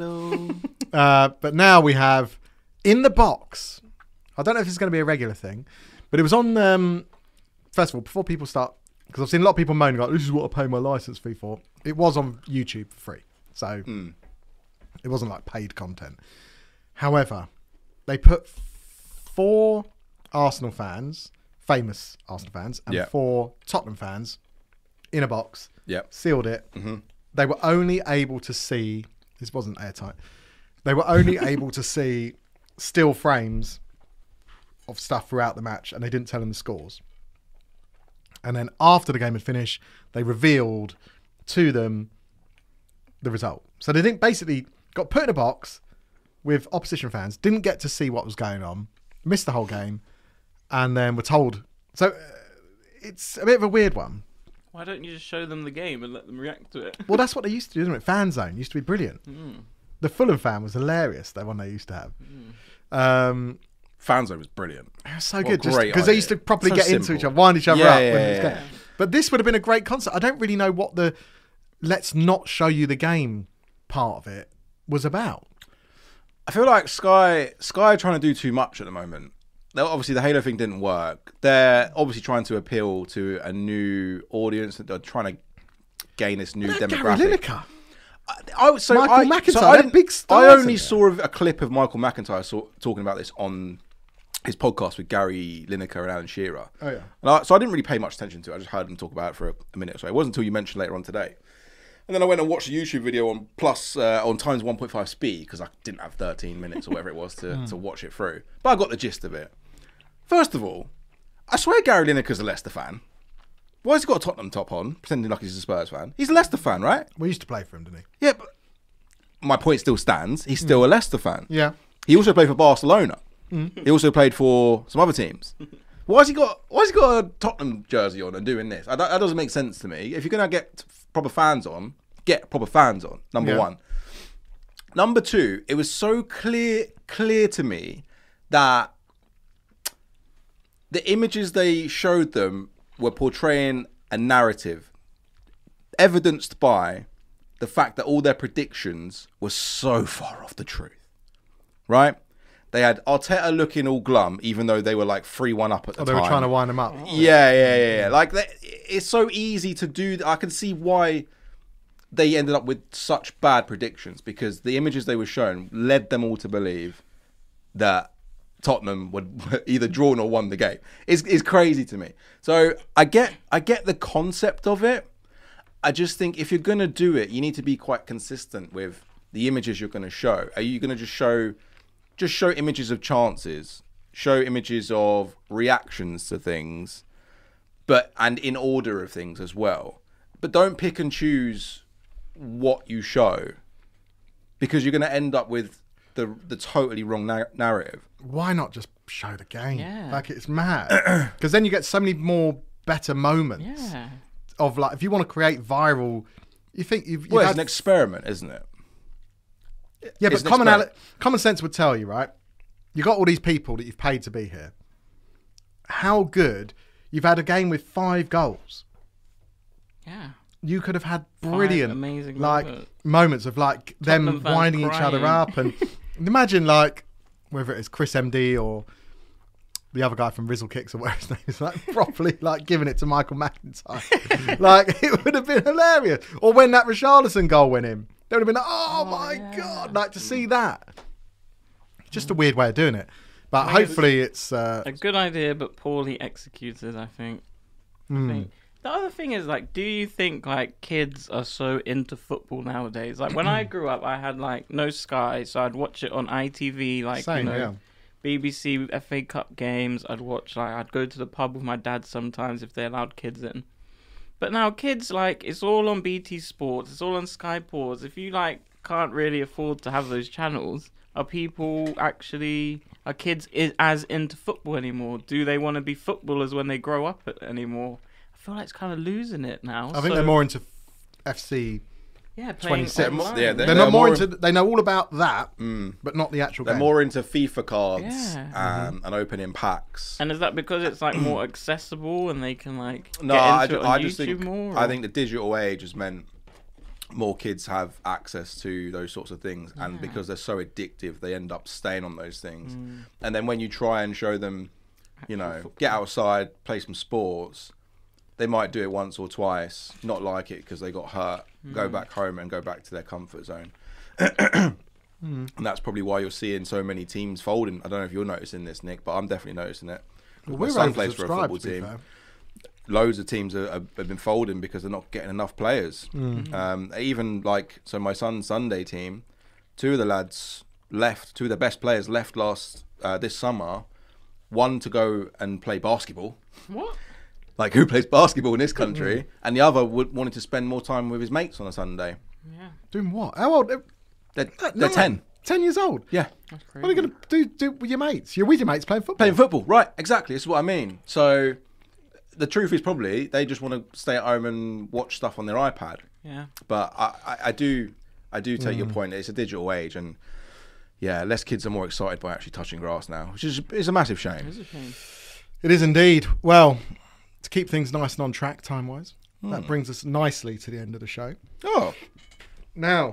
Uh, but now we have In the Box. I don't know if it's going to be a regular thing, but it was on. Um, first of all, before people start, because I've seen a lot of people moaning like, "This is what I pay my license fee for." It was on YouTube for free, so Mm. it wasn't like paid content. However, they put four Arsenal fans, famous Arsenal fans, and Yeah. four Tottenham fans in a box, Yep. sealed it. Mhm. They were only able to see. This wasn't airtight. They were only able to see still frames of stuff throughout the match, and they didn't tell them the scores. And then after the game had finished, they revealed to them the result. So they didn't basically got put in a box with opposition fans, didn't get to see what was going on, missed the whole game, and then were told. So uh, it's a bit of a weird one. Why don't you just show them the game and let them react to it? Well, that's what they used to do, isn't it? Fan Zone used to be brilliant. Mm. The Fulham fan was hilarious, that one they used to have. Um, Fanzone was brilliant. it was so What a good, great because they idea. used to properly So get into simple. each other, wind each other Yeah, up. yeah, when it was yeah, going. yeah. But this would have been a great concept. I don't really know what the let's not show you the game part of it was about. I feel like Sky Sky are trying to do too much at the moment. Now, obviously, the Halo thing didn't work. They're obviously trying to appeal to a new audience. They're trying to gain this new Gary demographic. Lineker. I, so Michael I, McIntyre, so I, they're didn't- big stars I in only there. saw a clip of Michael McIntyre saw, talking about this on his podcast with Gary Lineker and Alan Shearer. Oh, yeah. And I, so I didn't really pay much attention to it. I just heard him talk about it for a, a minute or so. It wasn't until you mentioned later on today. And then I went and watched a YouTube video on plus uh, on times one point five speed because I didn't have thirteen minutes or whatever it was to, to watch it through. But I got the gist of it. First of all, I swear Gary Lineker's a Leicester fan. Why has he got a Tottenham top on, pretending like he's a Spurs fan? He's a Leicester fan, right? We used to play for him, didn't he? Yeah, but my point still stands. He's still a Leicester fan. Yeah. He also played for Barcelona. He also played for some other teams. Why has he got? Why has he got a Tottenham jersey on and doing this? I, that, that doesn't make sense to me. If you're gonna get proper fans on, get proper fans on. Number Yeah. one. Number two. It was so clear, clear to me that the images they showed them were portraying a narrative, evidenced by the fact that all their predictions were so far off the truth. Right? They had Arteta looking all glum, even though they were like three one up at the Oh, they time. were trying to wind him up. Yeah, yeah, yeah, yeah. Like, they, it's so easy to do. I can see why they ended up with such bad predictions, because the images they were shown led them all to believe that Tottenham would either drawn or won the game. It's, it's crazy to me. So I get, I get the concept of it. I just think if you're going to do it, you need to be quite consistent with the images you're going to show. Are you going to just show, just show images of chances, show images of reactions to things, but and in order of things as well. But don't pick and choose what you show, because you're going to end up with the the totally wrong na- narrative. Why not just show the game? Yeah. Like, it's mad. Because then you get so many more better moments Yeah. of, like, if you want to create viral, you think you've, you've Well, had it's an experiment, isn't it? Yeah, It's but an common, experiment. common sense would tell you, right? You got all these people that you've paid to be here. How good you've had a game with five goals. Yeah. You could have had brilliant, amazing like moments. moments of like them Tottenham fans winding each other crying. up, and imagine like whether it is Chris M D or the other guy from Rizzle Kicks or whatever his name is, like properly like giving it to Michael McIntyre. Like, it would have been hilarious. Or when that Richarlison goal went in, they would have been like, oh, my yeah. god, like to see that. Just a weird way of doing it, but I think it's hopefully it's. Uh, A good idea, but poorly executed, I think. I think. The other thing is, like, do you think, like, kids are so into football nowadays? Like, when I grew up, I had, like, no Sky, so I'd watch it on I T V, like, Same, you know, yeah. B B C F A Cup games. I'd watch, like, I'd go to the pub with my dad sometimes if they allowed kids in. But now kids, like, it's all on B T Sports, it's all on Sky Sports. If you, like, can't really afford to have those channels, are people actually are kids is, as into football anymore? Do they want to be footballers when they grow up at, anymore? I feel like it's kind of losing it now. I think so, they're more into F C. yeah, playing twenty-six. online. Yeah, They're, They're not more more- into. They know all about that, Mm. but not the actual They're game. more into FIFA cards Yeah. um, and opening packs. And is that because it's like more accessible and they can like No, get I, into ju- it on I YouTube just think more? I or- think the digital age has meant more kids have access to those sorts of things, and Yeah. because they're so addictive, they end up staying on those things. Mm. And then when you try and show them, you know, football. get outside, play some sports, they might do it once or twice, not like it because they got hurt, Mm. go back home and go back to their comfort zone. And that's probably why you're seeing so many teams folding. I don't know if you're noticing this, Nick, but I'm definitely noticing it. Well, My we're son plays for a oversubscribed, football to be team. fair. Loads of teams are, have have been folding because they're not getting enough players. Mm. Um, even like, so my son's Sunday team, two of the lads left, two of the best players left last uh, this summer. One to go and play basketball. What? Like, who plays basketball in this country? And the other would, wanted to spend more time with his mates on a Sunday. Yeah, Doing what? How old? They're, No, they're ten. Ten years old. Yeah. that's crazy. What are you going to do, do with your mates? You're with your mates playing football. Playing football, right? Exactly. This is what I mean. So, the truth is probably they just want to stay at home and watch stuff on their iPad. Yeah. But I, I, I do, I do take Mm. your point. It's a digital age, and yeah, less kids are more excited by actually touching grass now, which is is a massive shame. It's a shame. It is indeed. Well, to keep things nice and on track time-wise, Hmm. that brings us nicely to the end of the show. Oh, Now,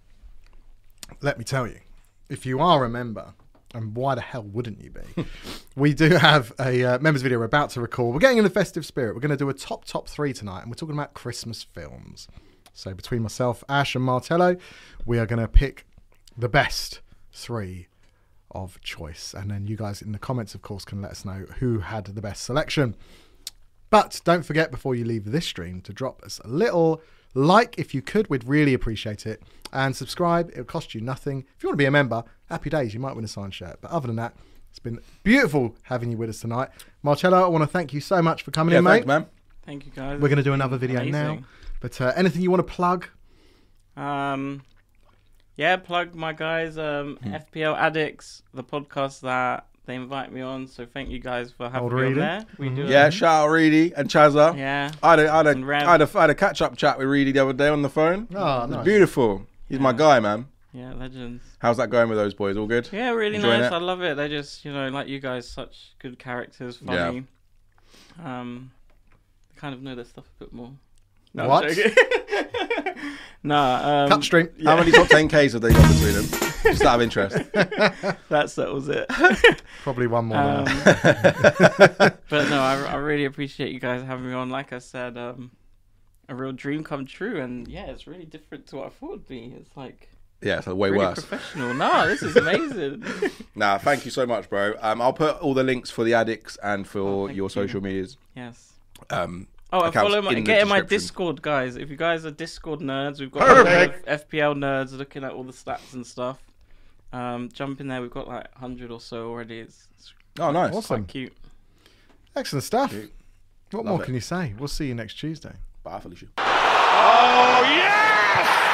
let me tell you, if you are a member, and why the hell wouldn't you be? We do have a uh, members video we're about to record. We're getting in the festive spirit. We're going to do a top, top three tonight, and we're talking about Christmas films. So between myself, Ash, and Martello, we are going to pick the best three of choice. And then you guys in the comments, of course, can let us know who had the best selection. But don't forget, before you leave this stream, to drop us a little like if you could. We'd really appreciate it. And subscribe. It'll cost you nothing. If you want to be a member, happy days. You might win a signed shirt. But other than that, it's been beautiful having you with us tonight. Marcello, I want to thank you so much for coming yeah, in, thanks, mate. man. Thank you, guys. We're going to do another video Amazing. now. But uh, anything you want to plug? Um, yeah, plug my guys, um, Hmm. F P L Addicts, the podcast that they invite me on. So thank you guys for having Old me on Reedy. there. We do. Yeah, shout out Reedy and Chazza. Yeah. I had a, I had a, And Rev. I had a, I had a catch-up chat with Reedy the other day on the phone. Oh, It was nice. beautiful. He's my Yeah. guy, man. Yeah, legends. How's that going with those boys? All good? Yeah, really Enjoying nice. it? I love it. They're just, you know, like you guys, such good characters, funny. Um, they kind of know their stuff a bit more. No, I'm What? joking. Nah, um, Cut stream. How many top ten Ks have they got between them? Just out of interest. that settles it. Probably one more. Um, than that. but no, I, I really appreciate you guys having me on. Like I said, um, a real dream come true, and yeah, it's really different to what I thought it'd be. It's like Yeah, so way really worse. professional. No, this is amazing. Nah, thank you so much, bro. Um, I'll put all the links for the addicts and for Oh, thank your you. social medias. Yes. Um, Oh, and accounts follow my, in the get in my description. Discord, guys. If you guys are Discord nerds, we've got a lot of F P L nerds looking at all the stats and stuff. Um, jump in there. We've got like one hundred or so already. It's, it's Oh, nice. Awesome. quite cute. Excellent stuff. Cute. What Love more it. can you say? We'll see you next Tuesday. Bye, Felicia. Oh, yes!